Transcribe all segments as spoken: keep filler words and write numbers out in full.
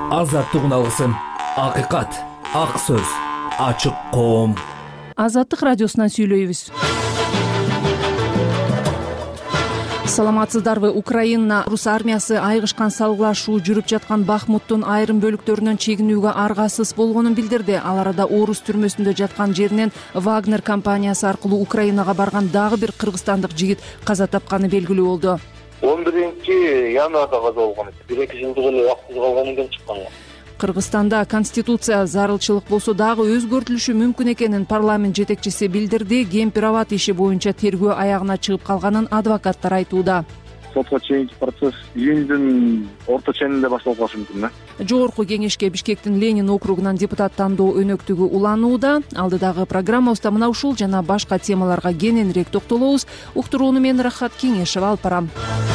Азаттык алгысым, акыйкат, ак сөз, ачык коом. Азаттык радиосунан сүйлөйбүз. Саламатсыздарбы? Украина рус армиясы айгышкан салгылашуу жүрүп жаткан Бахмуттун айрым бөлүктөрүнөн чегинүүгө аргасыз болгонун билдирди. Ал арада Орус түрмөсүндө жаткан жеринен Вагнер компаниясы аркылуу Украинага барган дагы бир кыргызстандык жигит каза тапканы белгилүү болду. он биринчи январда каза болгон. бир эки жылдык эле убактыбыз калгандан кийин чыккан. Кыргызстанда конституция зарылчылык болсо дагы өзгөртүлүшү мүмкүн экенин парламент жетекчиси билдирди. Кемпир-Абад иши боюнча тергөө аягына чыгып калганын адвокаттар айтууда. Сотко чейинки процесс июньдун орто ченинде башталып калышы мүмкүн да. Жогорку кеңешке Бишкектин Ленин округунан депутат тандоо өнөктүгү уланууда. Алдыдагы программабызда мына ушул жана башка темаларга кененирээк токтолобуз. Уктурууну мен Рахат Кеңешева алып барам.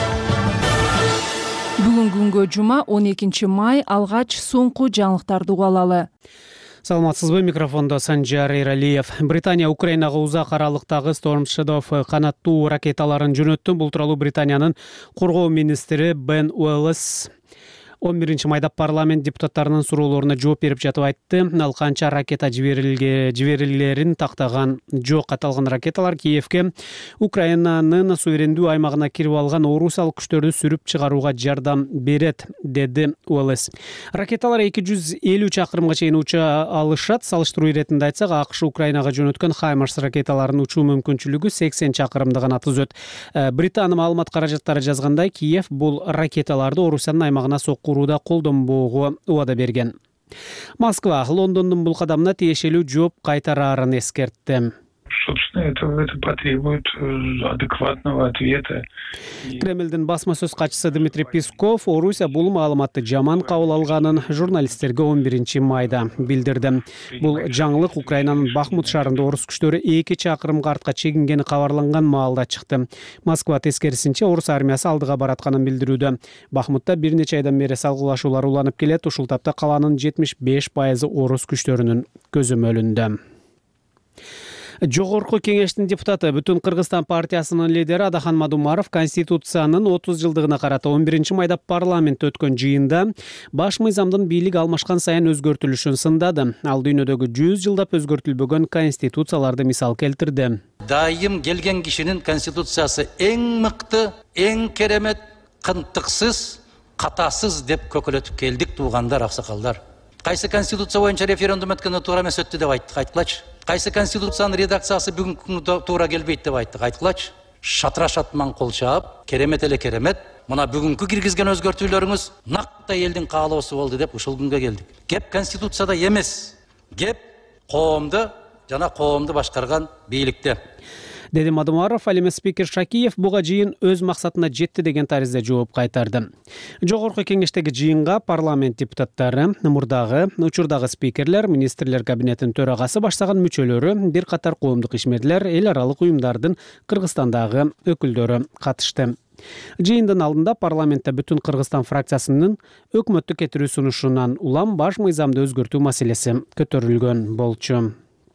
Бүгүнкү күнгө жума он экинчи май, алгач соңку жаңылыктарды угуп алалы. Саламатсызбы, микрофондо Санжар Эралиев. Британия Украинага узак аралыктагы Storm Shadow канаттуу ракеталарын жөнөттү. Бул тууралуу Британиянын коргоо министри Бен Уэллс он биринчи майда парламент депутаттарынын суроолоруна жооп берип жатып айтты. Ал канча ракета жиберилгенин тактаган жок. Аталган ракеталар Киевке Украинанын суверендүү аймагына кирип алган орусиялык күчтөрдү сүрүп чыгарууга жардам берет, деди Уэллс. Ракеталар эки жүз элүү чакырымга чейин уча алышат. Салыштыруу иретинде айтсак, АКШ Украинага жөнөткөн Хаймарс ракеталарынын учуу мүмкүнчүлүгү сексен чакырымды гана түзөт. Британия маалымат каражаттары жазгандай, Киев бул ракеталарды Орусиянын аймагына сокку уруда колдонбоого убада берген. Москва Лондондун бул кадамына тиешелүү жооп кайтараарын эскертти. Собственно, это, это потребует адекватного ответа. Кремлдин басма сөз катчысы Дмитрий Песков Орусия бул маалыматты жаман кабыл алганын журналисттерге он биринчи майда билдирди. Бул жаңылык Украинанын Бахмут шаарында орус күчтөрү эки чакырымга артка чегингени кабарланган маалда чыкты. Москва тескерисинче орус армиясы алдыга баратканын билдирүүдө. Бахмутта бир нече айдан бери салгылашуулар уланып келет. Ушул тапта калаанын жетимиш беш пайызы орус күчтөрүнүн көзөмөлүндө. Жогорку кеңештин депутаты, Бүтүн Кыргызстан партиясынын лидери Адахан Мадумаров Конституциянын отуз жылдыгына карата он биринчи майда парламентте өткөн жыйында баш мыйзамдын бийлик алмашкан сайын өзгөртүлүшүн сындады. Ал дүйнөдөгү жүз жылдап өзгөртүлбөгөн конституцияларды мисал келтирди. Дайым келген кишинин конституциясы эң мыкты, эң керемет, кынтыксыз, катасыз деп көкөлөтүп келдик туугандар, аксакалдар. Кайсы конституция боюнча референдум өткөндө туура эмес өттү деп айттык, айткылачы. Кайсы конституциянын редакциясы бүгүнкү күндө туура келбейт деп айттык, айткылачы. Шатыраш атман кол чаап, керемет эле керемет. Мына бүгүнкү киргизген өзгөртүүлөрүңүз накта элдин каалоосу болду деп ушул күнгө келдик. Кеп конституцияда эмес, кеп коомду жана коомду башкарган бийликте. Деди Мадумаров. Ал эми спикер Шакиев буга жыйын өз максатына жетти деген таризде жооп кайтарды. Жогорку кеңештеги жыйынга парламент депутаттары, мурдагы, учурдагы спикерлер, министрлер кабинетинин төрагасы баштаган мүчөлөрү, бир катар коомдук ишмерлер, эл аралык уюмдардын Кыргызстандагы өкүлдөрү катышты. Жыйындын алдында парламентте Бүтүн Кыргызстан фракциясынын өкмөттү кетирүү сунушунан улам баш мыйзамды өзгөртүү маселеси көтөрүлгөн болчу.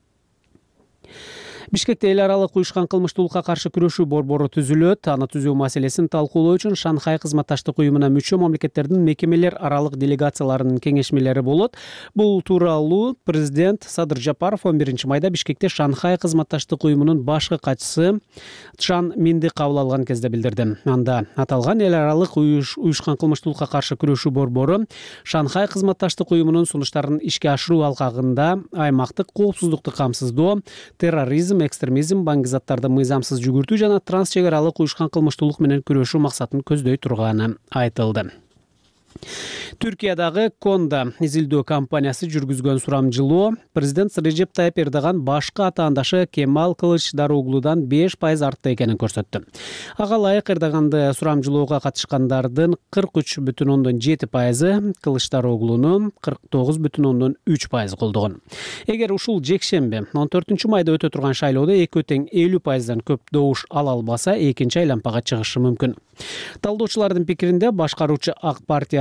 Бишкекте эл аралык уюшкан кылмыштуулукка каршы күрөшүү борбору түзүлөт. Аны түзүү маселесин талкуулоо үчүн Шанхай кызматташтык уюмуна мүчө мамлекеттердин мекемелер аралык делегацияларынын кеңешмелери болот. Бул тууралуу президент Садыр Жапаров он биринчи майда Бишкекте Шанхай кызматташтык уюмунун башкы катчысы Чжан Минди кабыл алган кезде билдирди. Анда аталган эл аралык уюшкан кылмыштуулукка каршы күрөшүү борбору Шанхай кызматташтык уюмунун сунуштарын ишке ашыруу алкагында аймактык коопсуздукту камсыздоо, терроризм, экстремизм, баңгизаттарды мыйзамсыз жүгүртүү жана транс чек аралык уюшкан кылмыштуулук менен күрөшүү максатын көздөй турганы айтылды. Түркиядагы Конда изилдөө компаниясы жүргүзгөн сурамжылоо президент Режеп Тайып Эрдоган башкы атаандашы Кемал Кылычдароглудан беш пайыз артта экенин көрсөттү. Ага ылайык Эрдоганды сурамжылоого катышкандардын кырк үч бүтүн ондон жети пайызы Кылычдароглуну кырк тогуз бүтүн ондон үч пайыз колдогон. Эгер ушул жекшемби он төртүнчү майда өтө турган шайлоодо экөө тең элүү пайыздан көп добуш ала албаса, экинчи айлампага чыгышы мүмкүн. Талдоочулардын пикиринде башкаруучу Ак партия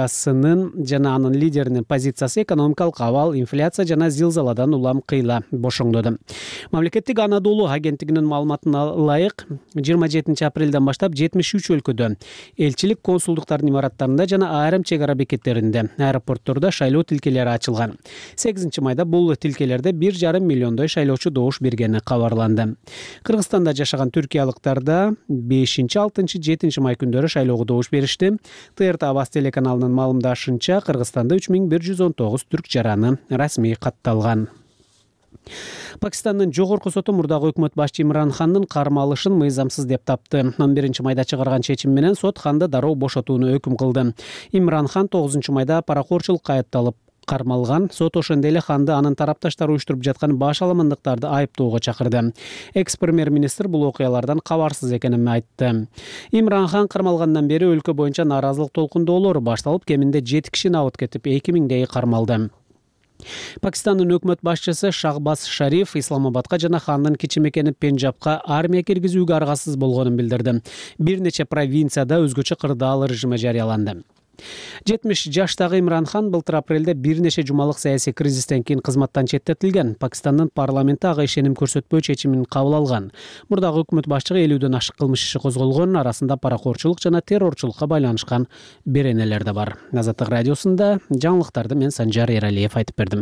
партиясынын жана анын лидеринин позициясы экономикалык абал, инфляция жана зилзаладан улам кыйла бошоңдоду. Мамлекеттик Анадолу агенттигинин маалыматына ылайык, жыйырма жетинчи апрелден баштап жетимиш үч өлкөдө элчилик, консулдуктардын имараттарында жана айрым чек ара бекеттеринде, аэропорттордо шайлоо тилкелери ачылган. сегизинчи майда бул тилкелерде бир жарым миллиондой шайлоочу добуш бергени кабарланды. Кыргызстанда жашаган түркиялыктарда бешинчи, алтынчы, жетинчи май күндөрү шайлоого добуш беришти. ТРТ Абас телеканалынын маалымдашынча, Кыргызстанда үч миң бир жүз он тогуз түрк жараны расмий катталган. Пакистандын жогорку соту мурдагы өкмөт башчы Имран Хандын кармалышын мыйзамсыз деп тапты. он биринчи майда чыгарган чечим менен сот Ханды дароо бошотууну өкүм кылды. Имран Хан тогузунчу майда паракорчулукка айыпталып кармалган. Сот ошондой эле Ханды анын тарапташтары уюштуруп жаткан баш аламандыктарды айыптоого чакырды. Экс-премьер-министр бул окуялардан кабарсыз экенин айтты. Имран Хан кармалгандан бери өлкө боюнча нааразылык толкундоолору башталып, кеминде жети киши абыт кетип, эки миңдей кармалды. Пакистандын өкмөт башчысы Шахбаз Шариф Исламабадка жана Хандын кичи мекени Пенджабка армия киргизүүгө аргасыз болгонун билдирди. Бир нече провинцияда өзгөчө кырдаал режими жарыяланды. жетимиш жаштагы Имран Хан былтыр апрелде бир нече жумалык саясий кризистен кийин кызматтан четтетилген. Пакистандын парламенти ага ишеним көрсөтпөө чечимин кабыл алган. Мурдагы өкмөт башчыга элүүдөн ашык кылмыш иши козголгон, арасында паракорчулук жана террорчулукка байланышкан беренелер да бар. Азаттык радиосунда жаңылыктарды мен Санжар Эралиев айтып бердим.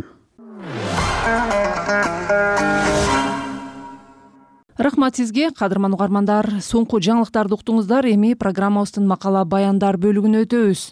Рахмат сизге, кадырман угармандар. Соңку жаңылыктарды уктуңуздар. Эми программабыздын макала баяндар бөлүгүнө өтөбүз.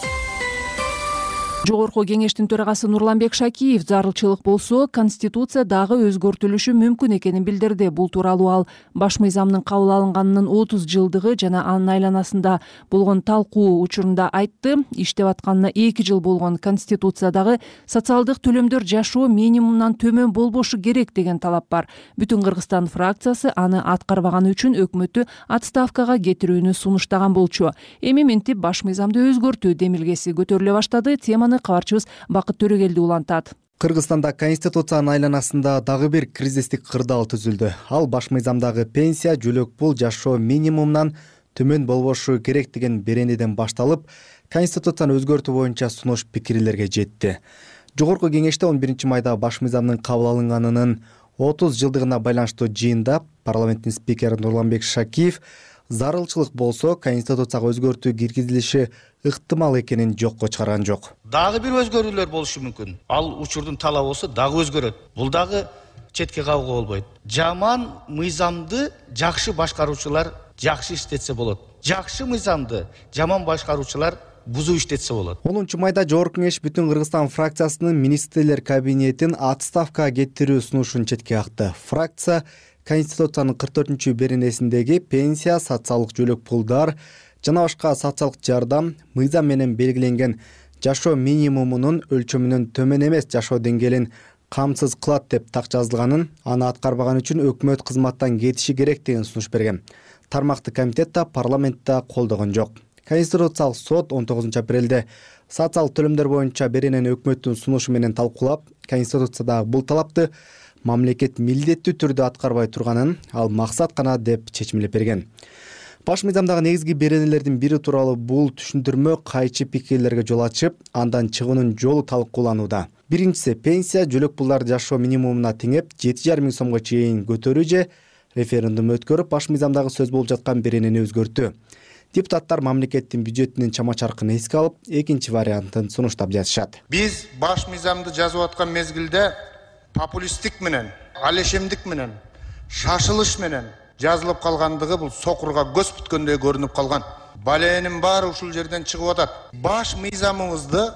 Жогорку кеңештин төрагасы Нурланбек Шакиев зарылчылык болсо, Конституция дагы өзгөртүлүшү мүмкүн экенин билдирди. Бул тууралуу ал баш мыйзамдын кабыл алынганынын отуз жылдыгы жана анын айланасында болгон талкуу учурунда айтты. Иштеп атканына эки жыл болгон Конституциядагы социалдык төлөмдөр жашоо минимумунан төмөн болбошу керек деген талап бар. Бүтүн Кыргызстан фракциясы аны аткарбаганы үчүн өкмөттү отставкага кетирүүнү сунуштаган болчу. Эми минтип баш мыйзамды өзгөртүү демилгеси көтөрүлө баштады. Теманы кабарчыбыз Бакыт Төрөгелди улантат. Кыргызстанда Конституциянын айланасында дагы бир кризистик кырдаал түзүлдү. Ал баш мыйзамдагы пенсия, жөлөк пул жашоо минимумунан төмөн болбошу керек деген беренеден башталып, Конституцияны өзгөртүү боюнча сунуш пикирлерге жетти. Жогорку кеңеште он биринчи майда баш мыйзамдын кабыл алынганынын отуз жылдыгына байланыштуу жыйында парламенттин спикери Нурланбек Шакиев зарылчылык болсо Конституцияга өзгөртүү киргизилиши ыктымал экенин жокко чыгарган жок. Дагы бир өзгөрүүлөр болушу мүмкүн. Ал учурдун талабы болсо дагы өзгөрөт. Бул дагы четке кагууга болбойт. Жаман мыйзамды жакшы башкаруучулар жакшы иштетсе болот. Жакшы мыйзамды жаман башкаруучулар бузуу иштетсе болот. онунчу майда Жогорку кеңеш бүтүн Кыргызстан фракциясынын министрлер кабинетин отставкага кетирүү сунушун четке какты. Фракция Конституциянын кырк төртүнчү беренесиндеги пенсия, социалдык жөлөк пулдар жана башка социалдык жардам мыйзам менен белгиленген жашоо минимумунун өлчөмүнөн төмөн эмес жашоо деңгээлин камсыз кылат деп так жазылганын, аны аткарбаган үчүн өкмөт кызматтан кетиши керек деген сунуш берген. Тармактык комитет да парламент да колдогон жок. Конституциялык сот он тогузунчу апрелде социалдык төлөмдөр боюнча беренени өкмөттүн сунушу менен талкуулап, Конституциядагы бул талапты мамлекет милдеттүү түрдө аткарбай турганын, ал максат гана деп чечимлеп берген. Баш мыйзамдагы негизги беренелердин бири тууралуу бул түшүндүрмө кайчы пикирлерге жол ачып, андан чыгуунун жолу талкууланууда. Биринчиси пенсия, жөлөк пулдар жашоо минимумуна теңеп жети жарым миң сомго чейин көтөрүү же референдум өткөрүп, баш мыйзамдагы сөз болуп жаткан беренени өзгөртүү. Депутаттар мамлекеттин бюджетинин чама-чаркын эске алып, экинчи вариантын сунуштап жатышат. Биз баш мыйзамды жазып аткан мезгилде популисттик менен, алешемдик менен, шашылыш менен жазылып калгандыгы бул сокурга көз бүткөндөй көрүнүп калган. Баленин баары ушул жерден чыгып атат. Баш мыйзамыбызды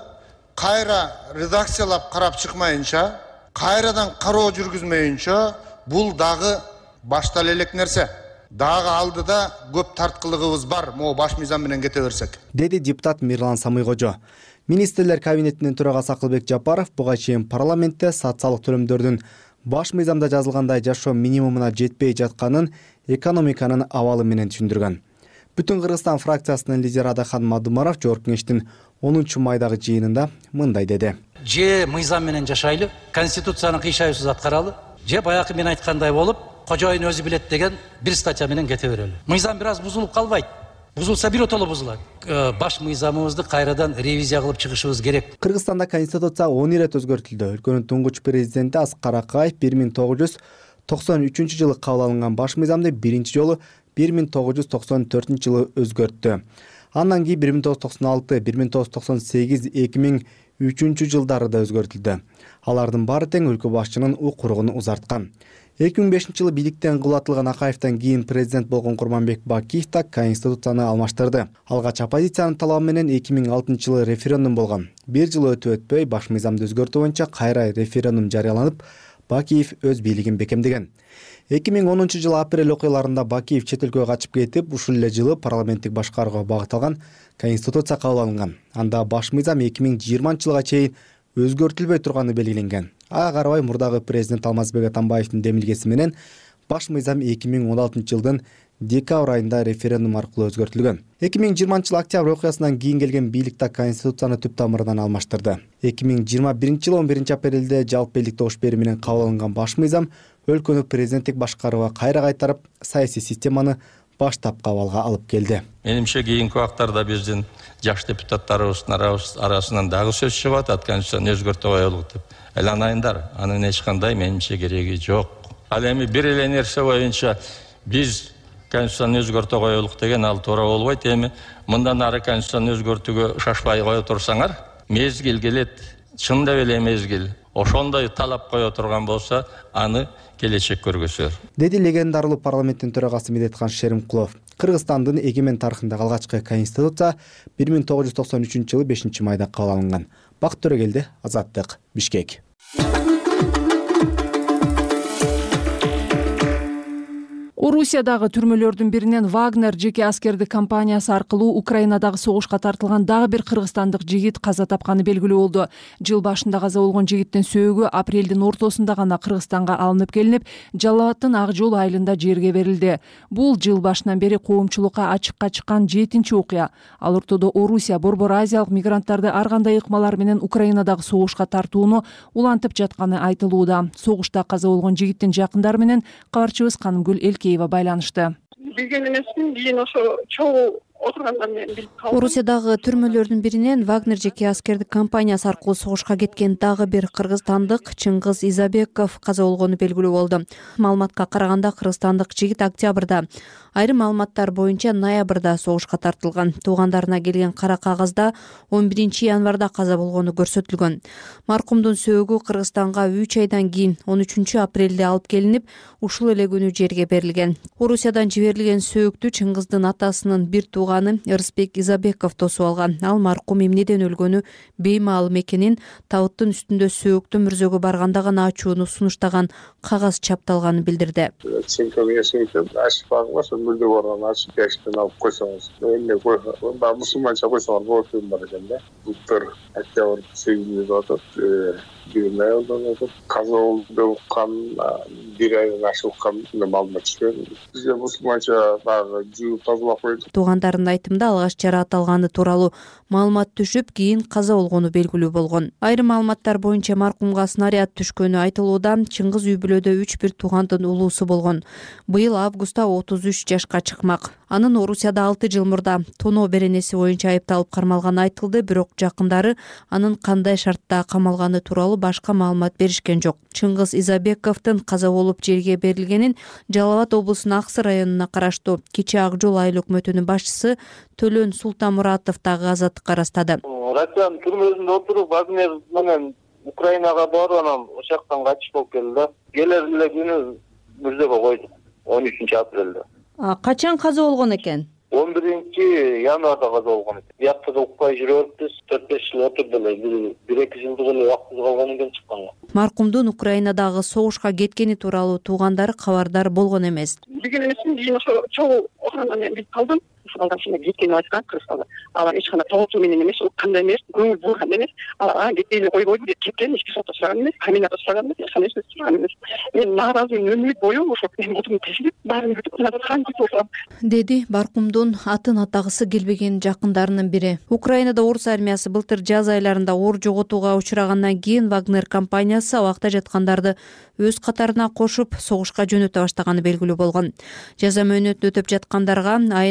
кайра редакциялап карап чыкмайынча, кайрадан кароо жүргүзмөйүнчө бул дагы баштала элек нерсе. Дагы алдыда көп тарткылыгыбыз бар, могу баш мыйзам менен кете берсек, деди депутат Мирлан Самыйкожо. Министрлер кабинетинин төрагасы Акылбек Жапаров буга чейин парламентте социалдык төлөмдөрдүн баш мыйзамда жазылгандай жашоо минимумуна жетпей жатканын экономиканын абалы менен түшүндүргөн. Бүтүн Кыргызстан фракциясынын лидери Адахан Мадумаров Жогорку кеңештин онунчу майдагы жыйынында мындай деди. Же мыйзам менен жашайлы, Конституцияны кыйшайсыз аткаралы, же баягы мен айткандай болуп, кожоюн өзү билет деген бир статья менен кете берели. Мыйзам бир аз бузулуп калбайт. бузулса биротоло бузулат. Баш мыйзамыбызды кайрадан ревизия кылып чыгышыбыз керек. Кыргызстанда конституция он ирет өзгөртүлдү. Өлкөнүн туңгуч президенти Аскар Акаев бир миң тогуз жүз токсон үчүнчү жылы кабыл алынган баш мыйзамды биринчи жолу бир миң тогуз жүз токсон төртүнчү жылы өзгөрттү. Андан кийин бир миң тогуз жүз токсон алты, бир миң тогуз жүз токсон сегиз, эки миң үчүнчү жылдары да өзгөртүлдү. Алардын баары тең өлкө башчынын укуругун узарткан. эки миң бешинчи жылы бийликтен кулатылган Акаевден кийин президент болгон Курманбек Бакиев да конституцияны алмаштырды. Алгач оппозициянын талабы менен эки миң алтынчы жылы референдум болгон. Бир жыл өтүп өтпөй баш мыйзамды өзгөртүү боюнча кайра референдум жарыяланып, Бакиев өз бийлигин бекемдеген. эки миң онунчу жылы апрель окуяларында Бакиев чет өлкөгө качып кетип, ушул эле жылы парламенттик башкарууга багытталган конституция кабыл алынган. Анда баш мыйзам эки миң жыйырманчы жылга чейин өзгөртүлбөй турганы белгиленген. Ага карабай мурдагы президент Алмазбек Атамбаевдин демилгеси менен баш мыйзам эки миң он алтынчы жылдын декабрь айында референдум аркылуу өзгөртүлгөн. эки миң жыйырманчы жылы октябрь окуясынан кийин келген бийлик да конституцияны түп тамырынан алмаштырды. эки миң жыйырма биринчи жылы он биринчи апрелде жалпы элдик добуш берүү менен кабыл алынган баш мыйзам өлкөнү президенттик башкарууга кайра кайтарып, саясий системаны баштапкы абалга алып келди. Менимче кийинки убактарда биздин жаш депутаттарыбыздын арасынан дагы сөз чыгып атат, конституцияны өзгөртүү коелук деп. Эланайындар, анын эч кандай менимче кереги жок. Ал эми бир эле нерсе боюнча биз конституцияны өзгөртүү коелук деген ал туура болбойт. Эми мындан ары конституцияны өзгөртүүгө шашпай кое турсаңар, мезгил келет, чындап эле мезгил. Ошондой талап кое турган болсо, аны келечек көргөзөр. Деди легендарылуу парламенттин төрагасы Медетхан Шеримкулов. Кыргызстандын эгемен тарыхындагы алгачкы конституция бир миң тогуз жүз токсон үчүнчү жылы бешинчи майда кабыл алынган. Бакыт Төрөгелди, Азаттык, Бишкек. Орусиядагы түрмөлөрдүн биринен Вагнер жеке аскердик компаниясы аркылуу Украинадагы согушка тартылган дагы бир кыргызстандык жигит каза тапканы белгилүү болду. Жыл башында каза болгон жигиттин сөөгү апрелдин ортосунда гана Кыргызстанга алынып келинип, Жалал абадтын Ак жол айылында жерге берилди. Бул жыл башынан бери коомчулукка ачыкка чыккан жетинчи окуя. Ал ортодо Орусия Борбор Азиялык мигранттарды ар кандай ыкмалар менен Украинадагы согушка тартууну улантып жатканы айтылууда. Согушта каза болгон жигиттин жакындары менен кабарчыбыз Канымгүл Элкеева байланышты. Билген эмесмин, кийин ошо чогуу отургандан мен билип калдым. Орусиядагы түрмөлөрдүн биринен Вагнер жеке аскердик компаниясы аркылуу согушка кеткен дагы бир кыргызстандык Чыңгыз Изабеков каза болгону белгилүү болду. Маалыматка караганда кыргызстандык жигит октябрда, айрым маалыматтар боюнча ноябрда согушка тартылган. Туугандарына келген кара кагазда он биринчи январда каза болгону көрсөтүлгөн. Маркумдун сөөгү Кыргызстанга үч айдан кийин он үчүнчү апрелде алып келинип, ушул эле күнү жерге берилген. Орусиядан жиберилген сөөгүттү Чыңгыздын атасынын бир тууганы Ырысбек Изабеков тосуп алган. Ал маркум эмнеден өлгөнү беймаалым экенин, табыттын үстүндө сөөгүттү мүрзөгө барганда гана ачууну сунуштаган кагаз чапталганын билдирди. Мүлдө барган ачып яшыктан алып койсоңуз, эмне койсоңуз, да мусулманча койсоңуз болот деген бар экен да. Былтыр октябрь сегизинде атат, бир айдан атат. Каза болду кан бир айдан ашып кан маалымат түшкөн. Бизге мусулманча дагы жууп тазалап койдук. Туугандардын айтымында алгач жараат алганы тууралуу маалымат түшүп, кийин каза болгону белгилүү болгон. Айрым маалыматтар боюнча маркумга снаряд түшкөнү айтылууда. Чыңгыз үй бүлөдө үч бир туугандын улуусу болгон. Быйыл августта отуз үч жашка чыкмак. Анын Орусияда алты жыл мурда тоноо беренеси боюнча айыпталып кармалганы айтылды, бирок жакындары анын кандай шартта камалганы тууралуу башка маалымат беришкен жок. Чыңгыз Изабековдун каза болуп жерге берилгенин Жалал абад облусунун Аксы районуна караштуу Кичи Ак жол айыл өкмөтүнүн башчысы Төлөн Султанмуратов дагы Азаттыкка ырастады. Россиянын түрмөсүндө отуруп Вагнер менен Украинага барып, анан ошол жактан качып болуп келди. Келер эле күнү мүрзөгө койдук. он үчүнчү апрелде. Качан каза болгон экен? он биринчи январда каза болгон экен. Биякта да укпай жүрөбүз, төрт беш жыл отурду эле, бир эки жылдык эле убактыбыз калган экен чыкканга. Маркумдун Украинадагы согушка кеткени тууралуу туугандары кабардар болгон эмес. Билген эмесмин, кийин ошо чогуу отургандан мен билип калдым. Ушундан кийин кеткенин айткан Кыргызстанда. Алар эч кандай тоготуу менен эмес, кандай эмес, көңүл бурган эмес. А кетпей койбойду деп кеткен, эч ким сураган эмес, каминада сураган эмес, эч кандай сураган эмес. Мен нааразымын өмүрүт бою ошо мен отуруп тешилип, баарын бүтүп, мына кантип отурам. Деди Маркумдун атын атагысы келбеген жакындарынын бири. Украинада орус армиясы былтыр жаз айларында оор жоготууга учурагандан кийин Вагнер компаниясы абакта жаткандарды өз катарына кошуп, согушка жөнөтө баштаганы белгилүү болгон. Жаза мөөнөтүн өтөп жаткандарга айына жүз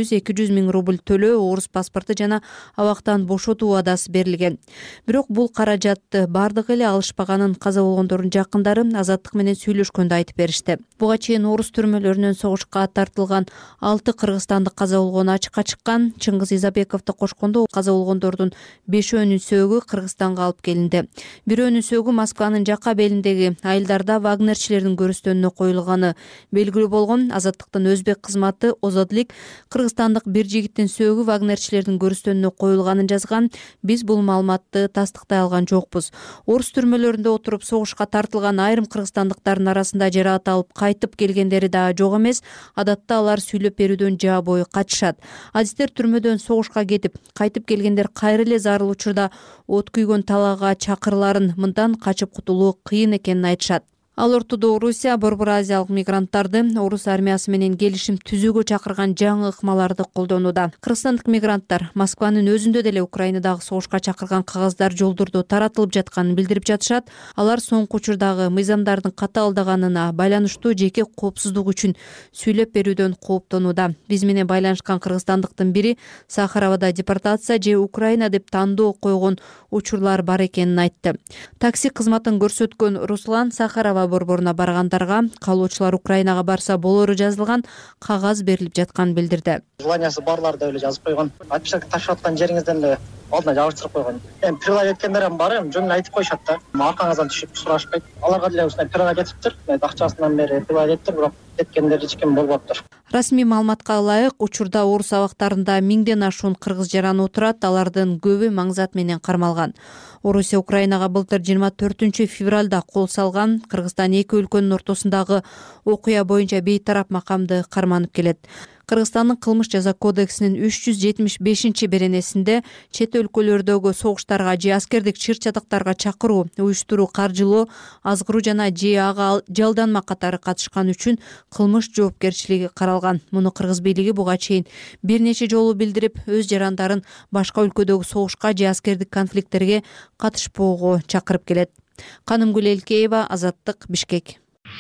жүз эки жүз миң рубль төлөө, орус паспорту жана абактан бошотуу убадасы берилген. Бирок бул каражатты бардыгы эле алышпаганын каза болгондордун жакындары Азаттык менен сүйлөшкөндө айтып беришти. Буга чейин орус түрмөлөрүнөн согушка тартылган алты кыргызстандык каза болгону ачыкка чыккан. Чыңгыз Изабековду кошкондо каза болгондордун бешөөнүн сөөгү Кыргызстанга алып келинди. Бирөөнүн сөөгү Москванын жакка белиндеги айылдарда вагнерчилердин көрүстөнүнө коюлганы белгилүү болгон. Азаттыктын өзбек кызматы Озодлик кыргызстандык бир жигиттин сөөгү вагнерчилердин көрүстөнүнө коюлганын жазган. Биз бул маалыматты тастыктай алган жокпуз. Орус түрмөлөрүндө отуруп согушка тартылган айрым кыргызстандыктардын арасында жараат алып кайтып келгендери да жок эмес. Адатта алар сүйлөп берүүдөн жаа бою качышат. Адистер түрмөдөн согушка кетип кайтып келгендер кайра эле зарыл учурда от күйгөн талаага чакырыларын, мындан качып кутулуу кыйын экенин айтышат. Ал ортодо Орусия Борбор Азиялык мигранттарды орус армиясы менен келишим түзүүгө чакырган жаңы ыкмаларды колдонууда. Кыргызстандык мигранттар Москванын өзүндө деле Украинадагы согушка чакырган кагаздар жолдордо таратылып жатканын билдирип жатышат. Алар соңку учурдагы мыйзамдардын катаалдаганына байланыштуу жеке коопсуздук үчүн сүйлөп берүүдөн кооптонууда. Биз менен байланышкан кыргызстандыктын бири Сахаровада депортация же Украина деп тандоо койгон учурлар бар экенин айтты. Такси кызматын көрсөткөн Руслан Сахарова борборуна баргандарга калоочулар Украинага барса болору жазылган кагаз берилип жатканын билдирди. Желаниясы барлар да эле жазып койгон. Отпечаток ташып аткан жериңизден эле алдына жабыштырып койгон. Эми прилав эткендер ham бар, эми жөнүн айтып коюшат да. Аркаңыздан түшүп сурашпайт. Аларга деле ушундай прилав этиптир. Акчасынан бери прилав эттир, бирок эткендер эч ким болбоптур. Расмий маалыматка ылайык, учурда орус абактарында миңден ашуун кыргыз жараны отурат, алардын көбү маңзат менен кармалган. Орусия Украинага былтыр жыйырма төртүнчү февралда кол салган. Кыргызстан эки өлкөнүн ортосундагы окуя боюнча бейтарап макамды карманып келет. Кыргызстандын кылмыш жаза кодексинин үч жүз жетимиш бешинчи беренесинде чет өлкөлөрдөгү согуштарга же аскердик чыр-чатактарга чакыруу, уюштуруу, каржылоо, азгыруу жана же ага жалданма катары катышкан үчүн кылмыш жоопкерчилиги каралган. Муну кыргыз бийлиги буга чейин бир нече жолу билдирип, өз жарандарын башка өлкөдөгү согушка же аскердик конфликттерге катышпоого чакырып келет. Канымгүл Элкеева, Азаттык, Бишкек.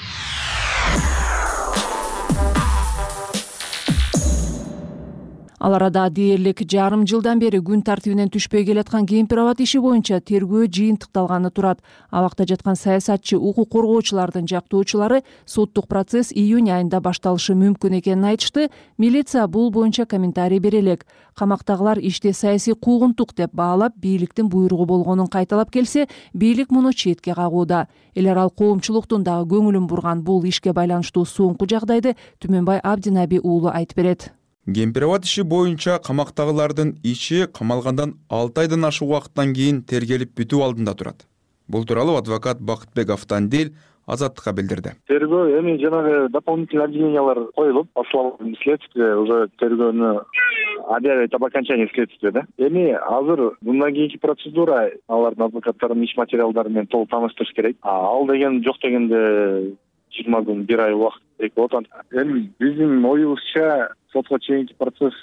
Ал арада дээрлик жарым жылдан бери күн тартибинен түшпөй келаткан Кемпир-Абад иши боюнча тергөө жыйынтыкталганы турат. Абакта жаткан саясатчы, укук коргоочулардын жактоочулары соттук процесс июнь айында башталышы мүмкүн экенин айтышты. Милиция бул боюнча комментарий бере элек. Камактагылар иште саясий куугунтук деп баалап, бийликтин буйругу болгонун кайталап келсе, бийлик муну четке кагууда. Эл арал коомчулуктун дагы көңүлүн бурган бул ишке байланыштуу соңку жагдайды Түмөнбай Абдинаби уулу айтып берет. Кемпир-Абад иши боюнча камактагылардын иши камалгандан алты айдан ашык убакыттан кийин тергелип бүтүү алдында турат. Бул тууралуу адвокат Бакытбек Автандил Азаттыкка билдирди. Тергөө эми жанагы дополнительный обвинениялар коюлуп, послали следствие, уже тергөөнү объявить об окончании следствия, да. Эми азыр мындан кийинки процедура алардын адвокаттарынын иш материалдары менен толук тааныштырыш керек. Ал деген жок дегенде жыйырма күн, бир ай убакыт керек болот. Эми биздин оюбузча сотко чейинки процесс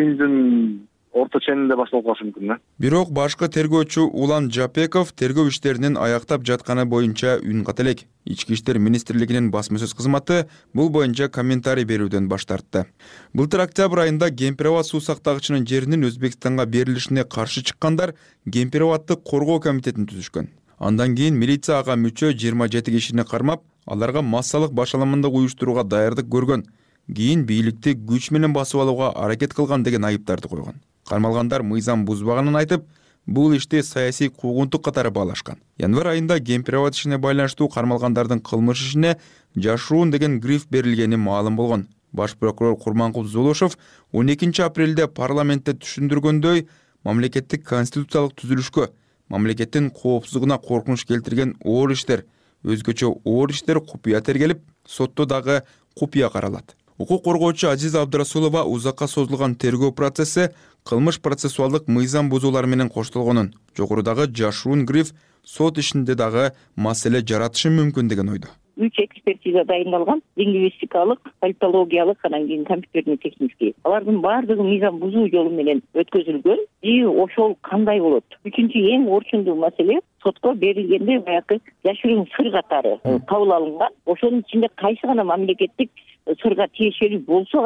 июндүн орто ченинде башталып калышы мүмкүн да. Бирок башкы тергөөчү Улан Жапеков тергөө иштеринин аяктап жатканы боюнча үн ката элек. Ички иштер министрлигинин басма-сөз кызматы бул боюнча комментарий берүүдөн баш тартты. Былтыр октябрь айында Кемпир-Абад суу сактагычынын жеринин Өзбекстанга берилишине каршы чыккандар Кемпир-Абадды коргоо комитетин түзүшкөн. Андан кийин милиция ага мүчө жыйырма жети кишини кармап, аларга массалык башаламандык уюштурууга даярдык көргөн. Кийин бийликти күч менен басып алууга аракет кылган деген айыптарды койгон. Кармалгандар мыйзам бузбаганын айтып, бул ишти саясий куугунтук катары баалашкан. Январь айында Кемпир-Абад ишине байланыштуу кармалгандардын кылмыш ишине жашыруун деген гриф берилгени маалым болгон. Баш прокурор Курманкул Золошов он экинчи апрелде парламентте түшүндүргөндөй, мамлекеттик конституциялык түзүлүшкө, мамлекеттин коопсуздугуна коркунуч келтирген оор иштер, өзгөчө оор иштер купуя тергелип, сотто дагы купуя каралат. Укук коргоочу Азиза Абдрасулова узакка созулган тергөө процесси кылмыш процессуалдык мыйзам бузуулар менен коштолгонун, жогорудагы жашыруун гриф сот ишинде дагы маселе жаратышы мүмкүн деген ойдо. Үч экспертиза дайындалган, лингвистикалык, политологиялык, анан кийин компьютерный технический. Алардын баардыгы мыйзам бузуу жолу менен өткөзүлгөн. И ошол кандай болот? Үчүнчү эң орчундуу маселе сотко берилгенде баягы жашыруун сыр катары кабыл алынган. Ошонун ичинде кайсы гана мамлекеттик сырга тиешелүү болсо гана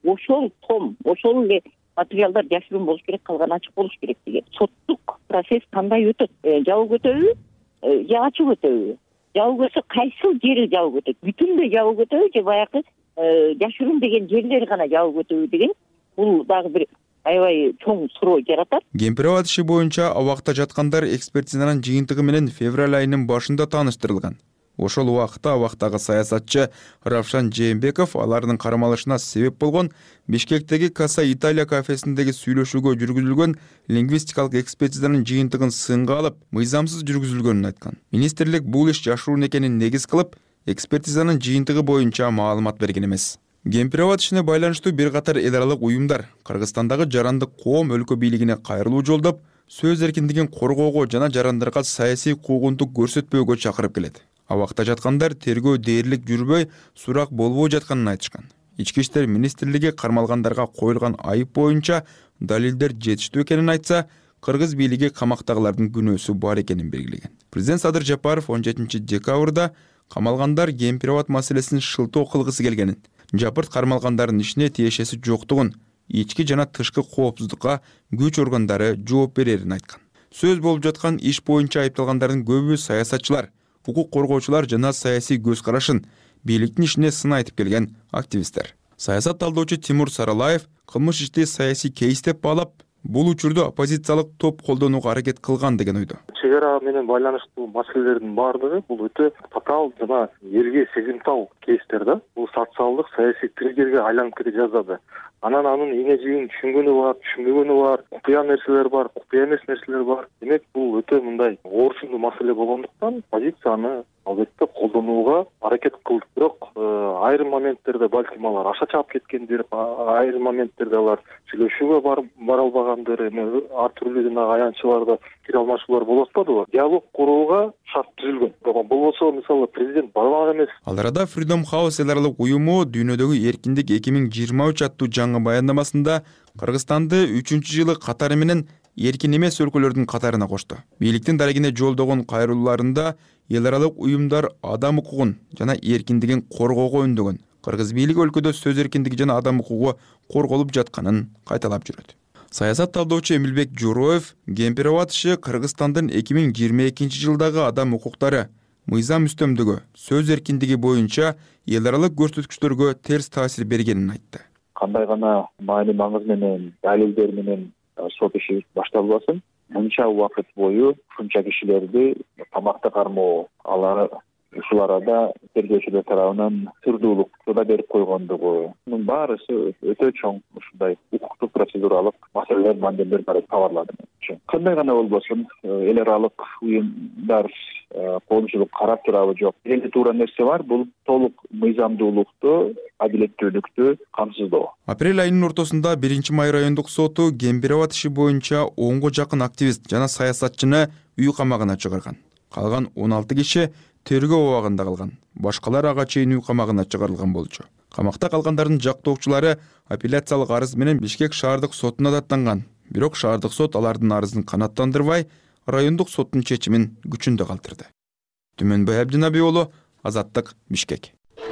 ошол том ошол эле материалдар жашыруун болуш керек, калганы ачык болуш керек деген. Соттук процесс кандай өтөт? Жабык өтөбү же ачык өтөбү? Жабык өтсө кайсыл жери жабык өтөт? Бүтүндөй жабык өтөбү же баягы жашыруун деген жерлери гана жабык өтөбү деген бул дагы бир аябай чоң суроо жаратат. Кемпирабад иши боюнча абакта жаткандар экспертизанын жыйынтыгы менен февраль айынын башында тааныштырылган. Ошол убакта абактагы саясатчы Равшан Жээнбеков алардын кармалышына себеп болгон Бишкектеги Каса Италия кафесиндеги сүйлөшүүгө жүргүзүлгөн лингвистикалык экспертизанын жыйынтыгын сынга алып, мыйзамсыз жүргүзүлгөнүн айткан. Министрлик бул иш жашыруун экенин негиз кылып, экспертизанын жыйынтыгы боюнча маалымат берген эмес. Кемпирабад ишине байланыштуу бир катар эл аралык уюмдар Кыргызстандагы жарандык коом өлкө бийлигине кайрылуу жолдоп, сөз эркиндигин коргоого жана жарандарга саясий куугунтук көрсөтпөөгө чакырып келет. Абакта жаткандар тергөө дээрлик жүрбөй, сурак болбой жатканын айтышкан. Ички иштер министрлиги кармалгандарга коюлган айып боюнча далилдер жетиштүү экенин айтса, кыргыз бийлиги камактагылардын күнөөсү бар экенин белгилеген. Президент Садыр Жапаров он жетинчи декабрда камалгандар Кемпирабад маселесин шылтоо кылгысы келгенин, Жапырт кармалгандардын ишине тиешеси жоктугун, ички жана тышкы коопсуздукка күч органдары жооп берерин айткан. Сөз болуп жаткан иш боюнча айыпталгандардын көбү саясатчылар, укук коргоочулар жана саясий көз карашын, бийликтин ишине сын айтып келген активисттер. Саясат талдоочу Тимур Саралаев кылмыш ишти саясий кейс деп баалап, бул учурду оппозициялык топ колдонууга аракет кылган деген ойдо. Чек ара менен байланыштуу маселелердин баардыгы бул өтө татаал жана элге сезимтал кейстер да. Бул социалдык саясий триггерге айланып кете жаздады. Анан анын эне жигин түшүнгөнү бар, түшүнбөгөнү бар, купуя нерселер бар, купуя эмес нерселер бар. Демек бул өтө мындай оорчундуу маселе болгондуктан позицияны албетте колдонууга аракет кылдык. Бирок айрым моменттерде балким алар аша чаап кеткендир, айрым моменттерде алар сүйлөшүүгө бара албагандыр, эми ар түрлүү жана аянтчыларда пикир алмашуулар болуп атпадыбы? Диалог курууга шарт түзүлгөн. Бирок болбосо мисалы президент барбаган эмес. Ал арада Freedom House эл аралык уюму дүйнөдөгү эркиндик эки миң жыйырма үч аттуу жаңы баяндамасында Кыргызстанды үчүнчү жылы катары менен эркин эмес өлкөлөрдүн катарына кошту. Бийликтин дарегине жолдогон кайрылууларында эл аралык уюмдар адам укугун жана эркиндигин коргоого үндөгөн. Кыргыз бийлиги өлкөдө сөз эркиндиги жана адам укугу корголуп жатканын кайталап жүрөт. Саясат талдоочу Эмилбек Журоев Кемпирабад иши Кыргызстандын эки миң жыйырма экинчи жылдагы адам укуктары, мыйзам үстөмдүгү, сөз эркиндиги боюнча эл аралык көрсөткүчтөргө терс таасир бергенин айтты. Кандай гана маани маңыз менен, далилдер менен сот иши башталбасын, мынча убакыт бою ушунча кишилерди камакта кармоо, алар ушул арада тергөөчүлөр тарабынан түрдүүлүк суда берип койгондугу, мунун баарысы өтө чоң ушундай укуктук процедуралык маселелер, мандендер бар деп кабарлады. Кандай гана болбосун, эл аралык уюмдар коомчулук карап турабы жок. Эле туура нерсе бар, бул толук мыйзамдуулукту, адилеттүүлүктү камсыздоо. Апрель айынын ортосунда биринчи май райондук соту Кемпирабад иши боюнча онго жакын активист жана саясатчыны үй камагына чыгарган. Калган он алты киши тергөө абагында калган. Башкалар ага чейин үй камагына чыгарылган болчу. Камакта калгандардын жактоочулары апелляциялык арыз менен Бишкек шаардык сотуна даттанган. Бирок шаардык сот алардын арызын канааттандырбай, райондук соттун чечимин күчүндө калтырды. Түмөнбай Абдинаби уулу, Азаттык, Бишкек.